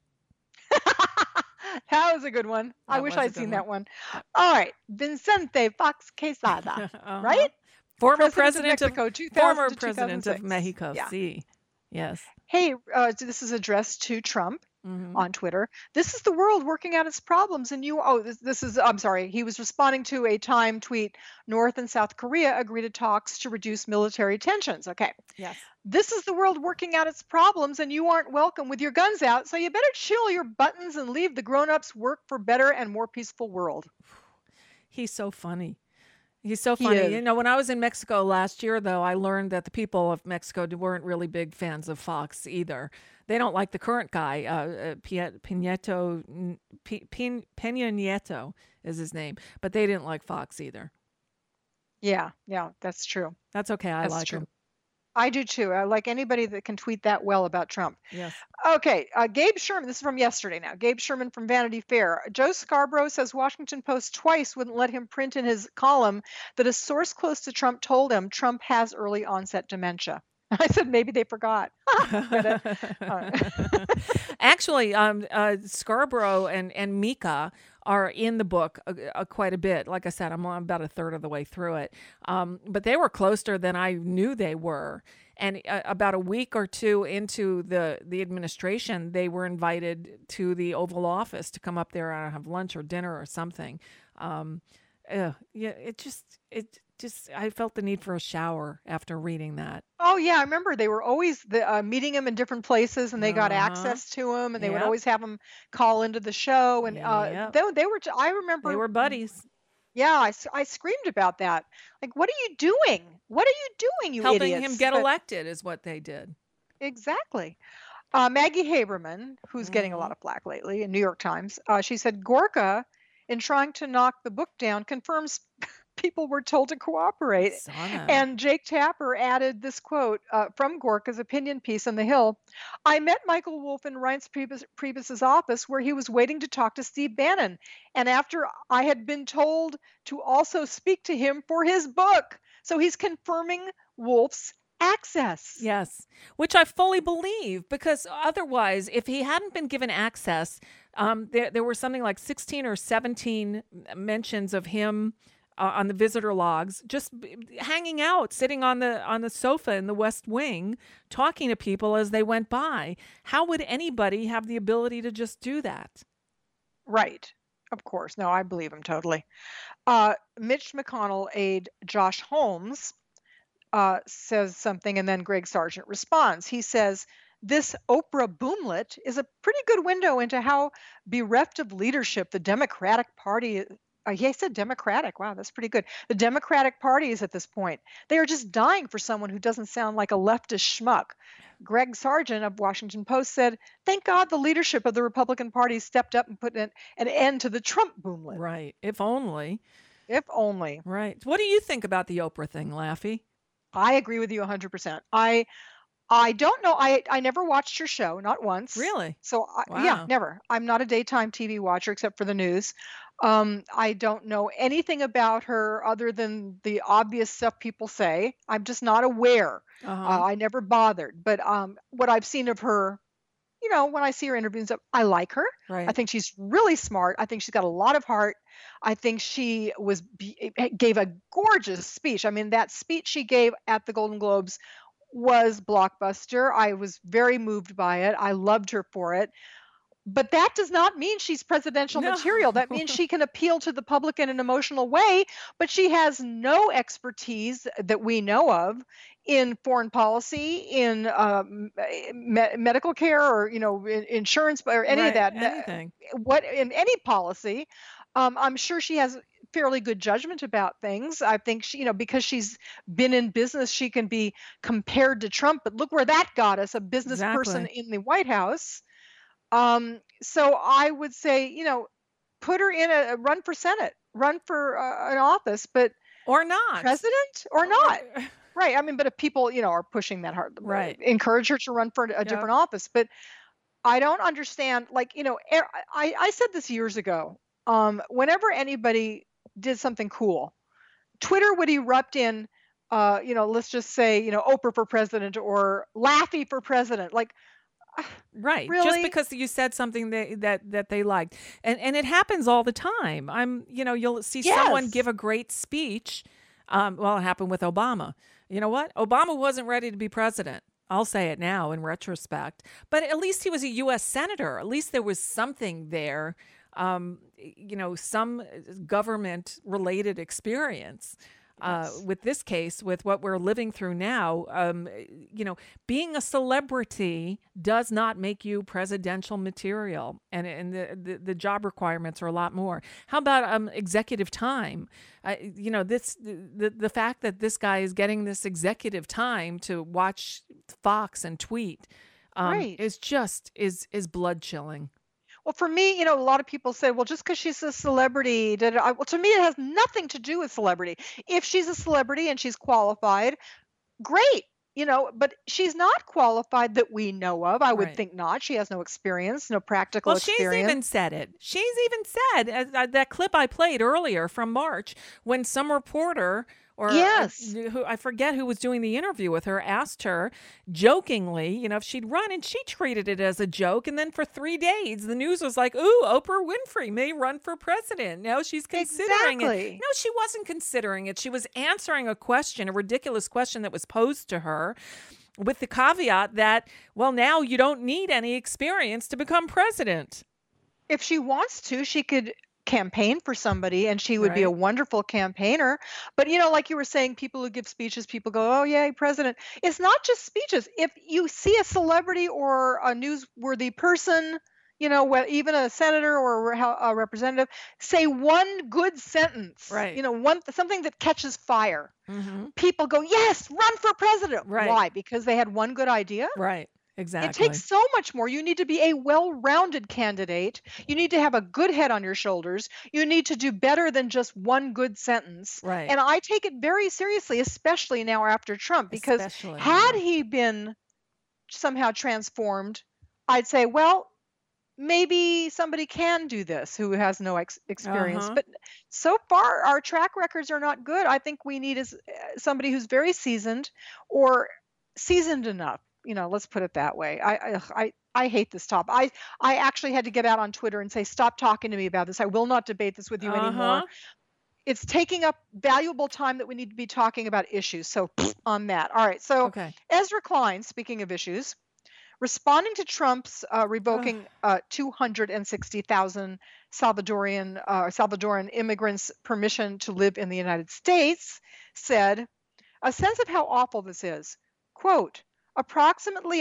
[SPEAKER 4] That was a good one. I wish I'd seen that one. All right. Vicente Fox Quesada, right?
[SPEAKER 11] Former president of
[SPEAKER 4] Mexico,
[SPEAKER 11] Mexico.
[SPEAKER 4] Yeah.
[SPEAKER 11] Sí. Yes.
[SPEAKER 4] Hey, this is addressed to Trump on Twitter. This is the world working out its problems. And I'm sorry. He was responding to a Time tweet. North and South Korea agree to talks to reduce military tensions. Okay.
[SPEAKER 11] Yes.
[SPEAKER 4] This is the world working out its problems, and you aren't welcome with your guns out. So you better chill your buttons and leave the grown-ups work for better and more peaceful world.
[SPEAKER 11] He's so funny. He's so funny. When I was in Mexico last year, though, I learned that the people of Mexico weren't really big fans of Fox either. They don't like the current guy, Peña Nieto is his name, but they didn't like Fox either.
[SPEAKER 4] Yeah, that's true.
[SPEAKER 11] That's okay. I like him.
[SPEAKER 4] I do too. I like anybody that can tweet that well about Trump.
[SPEAKER 11] Yes.
[SPEAKER 4] Okay. Gabe Sherman, this is from yesterday now. Gabe Sherman from Vanity Fair. Joe Scarborough says Washington Post twice wouldn't let him print in his column that a source close to Trump told him Trump has early onset dementia. I said, maybe they forgot.
[SPEAKER 11] Actually, Scarborough and Mika are in the book quite a bit. Like I said, I'm about a third of the way through it. But they were closer than I knew they were. And about a week or two into the administration, they were invited to the Oval Office to come up there and have lunch or dinner or something. I felt the need for a shower after reading that.
[SPEAKER 4] Oh, yeah. I remember they were always meeting him in different places, and they got access to him, and they would always have him call into the show. And they were, I remember.
[SPEAKER 11] They were buddies.
[SPEAKER 4] Yeah, I screamed about that. Like, what are you doing? What are you doing, you
[SPEAKER 11] Helping
[SPEAKER 4] idiots?
[SPEAKER 11] Him get elected is what they did.
[SPEAKER 4] Exactly. Maggie Haberman, who's getting a lot of flack lately in New York Times, she said Gorka, in trying to knock the book down, confirms people were told to cooperate. And Jake Tapper added this quote from Gorka's opinion piece on The Hill. I met Michael Wolff in Reince Priebus's office where he was waiting to talk to Steve Bannon. And after I had been told to also speak to him for his book. So he's confirming Wolff's access.
[SPEAKER 11] Yes, which I fully believe, because otherwise, if he hadn't been given access, there were something like 16 or 17 mentions of him on the visitor logs, just hanging out, sitting on the sofa in the West Wing, talking to people as they went by. How would anybody have the ability to just do that?
[SPEAKER 4] Right. Of course. No, I believe him totally. Mitch McConnell aide Josh Holmes says something, and then Greg Sargent responds. He says, this Oprah boomlet is a pretty good window into how bereft of leadership the Democratic Party he said Democratic. Wow, that's pretty good. The Democratic Party is at this point. They are just dying for someone who doesn't sound like a leftist schmuck. Greg Sargent of Washington Post said, thank God the leadership of the Republican Party stepped up and put an end to the Trump boomlet.
[SPEAKER 11] Right. If only.
[SPEAKER 4] If only.
[SPEAKER 11] Right. What do you think about the Oprah thing, Laffy?
[SPEAKER 4] I agree with you 100%. I I don't know. I never watched her show, not once.
[SPEAKER 11] Really?
[SPEAKER 4] So
[SPEAKER 11] Wow.
[SPEAKER 4] yeah, never. I'm not a daytime TV watcher except for the news. I don't know anything about her other than the obvious stuff people say. I'm just not aware.
[SPEAKER 11] Uh-huh.
[SPEAKER 4] I never bothered. But what I've seen of her, when I see her interviews, I like her.
[SPEAKER 11] Right.
[SPEAKER 4] I think she's really smart. I think she's got a lot of heart. I think she gave a gorgeous speech. I mean, that speech she gave at the Golden Globes was blockbuster. I was very moved by it. I loved her for it. But that does not mean she's presidential material. That means she can appeal to the public in an emotional way, but she has no expertise that we know of in foreign policy, in medical care, or insurance, or any of that.
[SPEAKER 11] Anything.
[SPEAKER 4] What in any policy? I'm sure she has fairly good judgment about things. I think she, because she's been in business, she can be compared to Trump. But look where that got us, a business person in the White House. So I would say, put her in a run for Senate, run for an office, but
[SPEAKER 11] or not
[SPEAKER 4] president or not. Right. I mean, but if people, are pushing that hard,
[SPEAKER 11] right,
[SPEAKER 4] encourage her to run for a different office. But I don't understand, I said this years ago, whenever anybody did something cool, Twitter would erupt in, let's just say, Oprah for president or Laffy for president.
[SPEAKER 11] Right.
[SPEAKER 4] Really?
[SPEAKER 11] Just because you said something that they liked. And it happens all the time. You'll see someone give a great speech. Well, it happened with Obama. You know what? Obama wasn't ready to be president. I'll say it now in retrospect. But at least he was a U.S. senator. At least there was something there, some government-related experience. With this case, with what we're living through now, being a celebrity does not make you presidential material, and the job requirements are a lot more. How about executive time? The fact that this guy is getting this executive time to watch Fox and tweet is just is blood chilling.
[SPEAKER 4] Well, for me, a lot of people say, well, just because she's a celebrity, well, to me, it has nothing to do with celebrity. If she's a celebrity and she's qualified, great, but she's not qualified that we know of. I would think not. She has no experience, no practical experience.
[SPEAKER 11] She's even said it. She's even said, that clip I played earlier from March, when some reporter who I forget who was doing the interview with her, asked her jokingly, if she'd run, and she treated it as a joke. And then for 3 days, the news was like, ooh, Oprah Winfrey may run for president. Now she's considering it. No, she wasn't considering it. She was answering a question, a ridiculous question that was posed to her, with the caveat that, well, now you don't need any experience to become president.
[SPEAKER 4] If she wants to, she could campaign for somebody, and she would be a wonderful campaigner. But like you were saying, people who give speeches, people go, oh yay, president. It's not just speeches. If you see a celebrity or a newsworthy person, even a senator or a representative, say one good sentence, something that catches fire. Mm-hmm. People go, yes, run for president.
[SPEAKER 11] Right.
[SPEAKER 4] Why? Because they had one good idea?
[SPEAKER 11] Right. Exactly.
[SPEAKER 4] It takes so much more. You need to be a well-rounded candidate. You need to have a good head on your shoulders. You need to do better than just one good sentence.
[SPEAKER 11] Right.
[SPEAKER 4] And I take it very seriously, especially now after Trump, because had he been somehow transformed, I'd say, well, maybe somebody can do this who has no experience.
[SPEAKER 11] Uh-huh.
[SPEAKER 4] But so far, our track records are not good. I think we need somebody who's very seasoned or seasoned enough. Let's put it that way. I hate this topic. I actually had to get out on Twitter and say, stop talking to me about this. I will not debate this with you anymore. It's taking up valuable time that we need to be talking about issues. So on that. All right. So Ezra Klein, speaking of issues, responding to Trump's revoking 260,000 Salvadoran immigrants' permission to live in the United States, said, a sense of how awful this is. Quote, approximately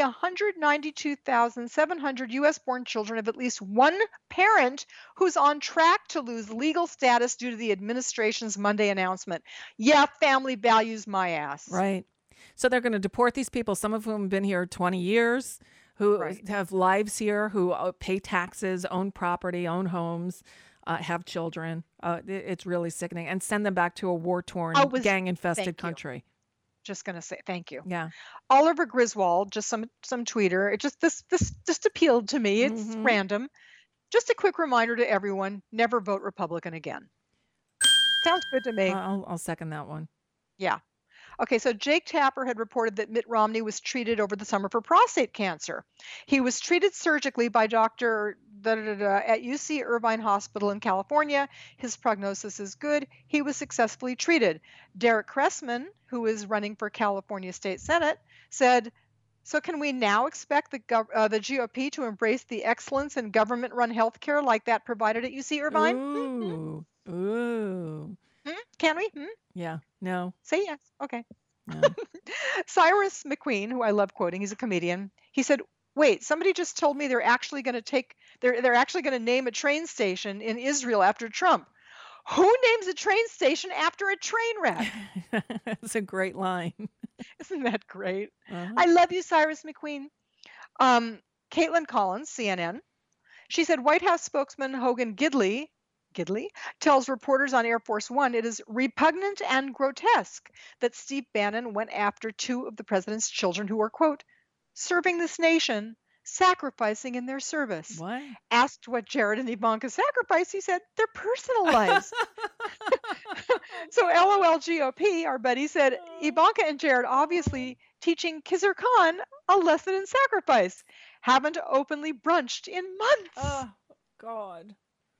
[SPEAKER 4] 192,700 U.S.-born children of at least one parent who's on track to lose legal status due to the administration's Monday announcement. Yeah, family values my ass.
[SPEAKER 11] Right. So they're going to deport these people, some of whom have been here 20 years, who have lives here, who pay taxes, own property, own homes, have children. It's really sickening. And send them back to a war-torn, gang-infested country.
[SPEAKER 4] Just going to say thank you.
[SPEAKER 11] Yeah.
[SPEAKER 4] Oliver Griswold, just some tweeter. It just just appealed to me. It's
[SPEAKER 11] Mhm.
[SPEAKER 4] random. Just a quick reminder to everyone: never vote Republican again. Sounds good to me.
[SPEAKER 11] I'll second that one.
[SPEAKER 4] Yeah. Okay, so Jake Tapper had reported that Mitt Romney was treated over the summer for prostate cancer. He was treated surgically by Dr. At UC Irvine Hospital in California. His prognosis is good. He was successfully treated. Derek Kressman, who is running for California State Senate, said, so can we now expect the GOP to embrace the excellence in government-run healthcare like that provided at UC Irvine?
[SPEAKER 11] Ooh. Ooh.
[SPEAKER 4] Can we?
[SPEAKER 11] Yeah. No.
[SPEAKER 4] Say yes. Okay.
[SPEAKER 11] No.
[SPEAKER 4] Cyrus McQueen, who I love quoting, he's a comedian. He said, "Wait, somebody just told me they're actually going to name a train station in Israel after Trump. Who names a train station after a train wreck?"
[SPEAKER 11] That's a great line.
[SPEAKER 4] Isn't that great?
[SPEAKER 11] Uh-huh.
[SPEAKER 4] I love you, Cyrus McQueen. Caitlin Collins, CNN. She said White House spokesman Hogan Gidley tells reporters on Air Force One it is repugnant and grotesque that Steve Bannon went after two of the president's children who were, quote, serving this nation, sacrificing in their service.
[SPEAKER 11] What?
[SPEAKER 4] Asked what Jared and Ivanka sacrificed, he said their personal lives. So LOL GOP, our buddy, said Ivanka and Jared obviously teaching Khizr Khan a lesson in sacrifice. Haven't openly brunched in months.
[SPEAKER 11] Oh, God.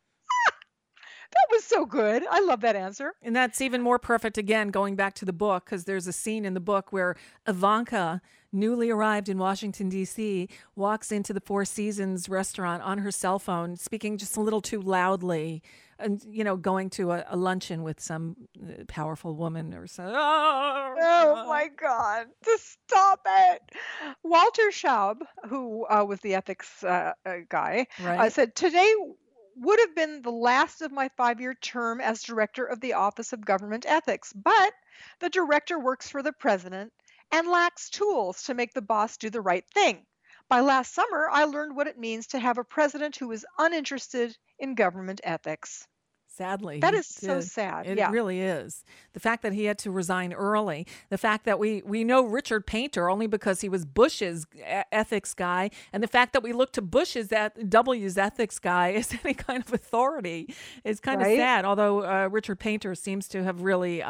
[SPEAKER 4] That was so good. I love that answer.
[SPEAKER 11] And that's even more perfect, again, going back to the book, because there's a scene in the book where Ivanka, newly arrived in Washington, D.C., walks into the Four Seasons restaurant on her cell phone, speaking just a little too loudly, and, going to a luncheon with some powerful woman or so.
[SPEAKER 4] Oh, my God. Just stop it. Walter Schaub, who was the ethics guy,
[SPEAKER 11] Right.
[SPEAKER 4] said, today would have been the last of my 5-year term as director of the Office of Government Ethics, but the director works for the president and lacks tools to make the boss do the right thing. By last summer, I learned what it means to have a president who is uninterested in government ethics.
[SPEAKER 11] Sadly.
[SPEAKER 4] That
[SPEAKER 11] he
[SPEAKER 4] is so
[SPEAKER 11] did.
[SPEAKER 4] sad.
[SPEAKER 11] It
[SPEAKER 4] Yeah.
[SPEAKER 11] really is. The fact that he had to resign early, the fact that we know Richard Painter only because he was Bush's ethics guy, and the fact that we look to Bush's W's ethics guy as any kind of authority is kind of
[SPEAKER 4] Right?
[SPEAKER 11] sad. Although Richard Painter seems to have really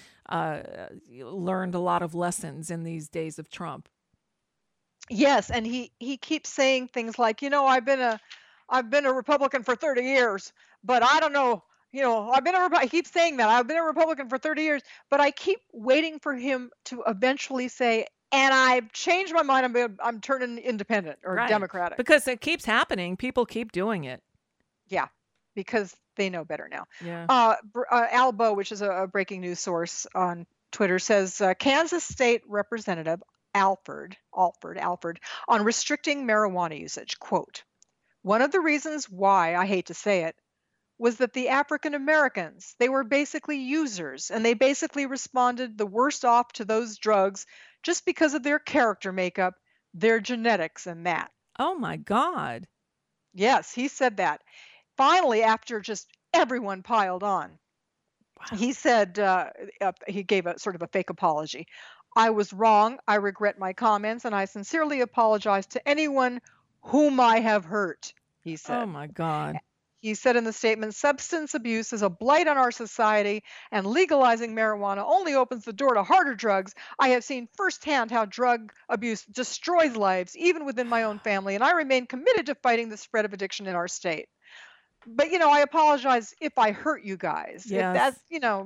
[SPEAKER 11] learned a lot of lessons in these days of Trump.
[SPEAKER 4] Yes, and he keeps saying things like, I've been a Republican for 30 years, but I don't know, he keeps saying that I've been a Republican for 30 years, but I keep waiting for him to eventually say, and I've changed my mind. I'm turning independent or
[SPEAKER 11] Right.
[SPEAKER 4] Democratic.
[SPEAKER 11] Because it keeps happening. People keep doing it.
[SPEAKER 4] Yeah, because they know better now.
[SPEAKER 11] Yeah.
[SPEAKER 4] Albo, which is a breaking news source on Twitter, says Kansas State Representative Alford on restricting marijuana usage. Quote, one of the reasons why, I hate to say it, was that the African Americans, they were basically users, and they basically responded the worst off to those drugs just because of their character makeup, their genetics, and that.
[SPEAKER 11] Oh, my God.
[SPEAKER 4] Yes, he said that. Finally, after just everyone piled on, he said, he gave a sort of a fake apology. I was wrong. I regret my comments, and I sincerely apologize to anyone whom I have hurt, he said.
[SPEAKER 11] Oh, my God.
[SPEAKER 4] He said in the statement, substance abuse is a blight on our society, and legalizing marijuana only opens the door to harder drugs. I have seen firsthand how drug abuse destroys lives, even within my own family, and I remain committed to fighting the spread of addiction in our state. But, I apologize if I hurt you guys.
[SPEAKER 11] Yes.
[SPEAKER 4] If that's,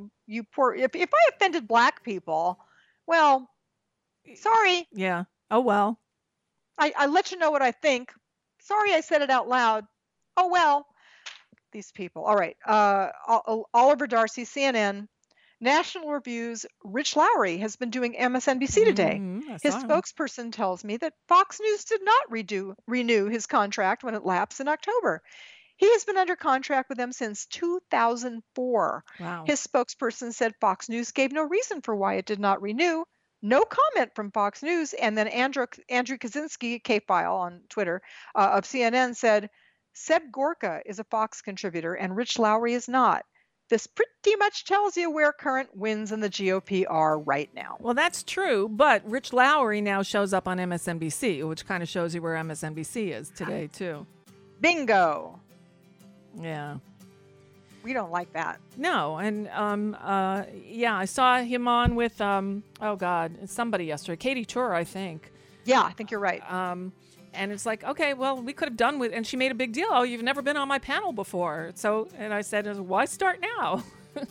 [SPEAKER 4] if I offended black people, well, sorry.
[SPEAKER 11] Yeah. Oh, well.
[SPEAKER 4] I let you know what I think. Sorry I said it out loud. Oh, well. These people. All right. Oliver Darcy, CNN. National Review's Rich Lowry has been doing MSNBC today. His spokesperson tells me that Fox News did not renew his contract when it lapsed in October. He has been under contract with them since 2004.
[SPEAKER 11] Wow.
[SPEAKER 4] His spokesperson said Fox News gave no reason for why it did not renew. No comment from Fox News. And then Andrew Kaczynski, K-File on Twitter, of CNN said, Seb Gorka is a Fox contributor and Rich Lowry is not. this pretty much tells you where current wins in the GOP are right now.
[SPEAKER 11] Well, that's true, but Rich Lowry now shows up on MSNBC, which kind of shows you where MSNBC is today, too.
[SPEAKER 4] Bingo.
[SPEAKER 11] Yeah.
[SPEAKER 4] We don't like that.
[SPEAKER 11] No, and yeah, I saw him on with somebody yesterday, Katie Tur, I think.
[SPEAKER 4] Yeah, I think you're right.
[SPEAKER 11] And it's like, okay, well, we could have done with, and she made a big deal. Oh, you've never been on my panel before. So, and I said, why start now?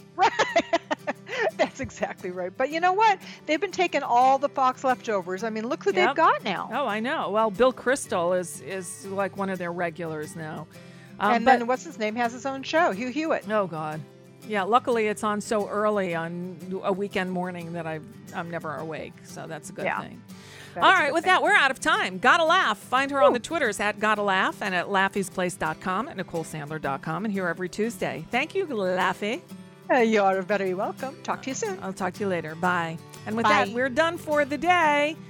[SPEAKER 4] That's exactly right. But you know what? They've been taking all the Fox leftovers. I mean, look who they've got now.
[SPEAKER 11] Oh, I know. Well, Bill Kristol is like one of their regulars now.
[SPEAKER 4] And then what's his name has his own show, Hugh Hewitt.
[SPEAKER 11] Oh, God. Yeah, luckily it's on so early on a weekend morning that I'm never awake. So that's a good thing. All right, with that, we're out of time. Gotta Laugh. Find her on the Twitters at Gotta Laugh and at laughiesplace.com and NicoleSandler.com, and here every Tuesday. Thank you, Laughy.
[SPEAKER 4] You're very welcome. Talk to you soon.
[SPEAKER 11] I'll talk to you later. Bye. And with
[SPEAKER 4] Bye.
[SPEAKER 11] that, we're done for the day.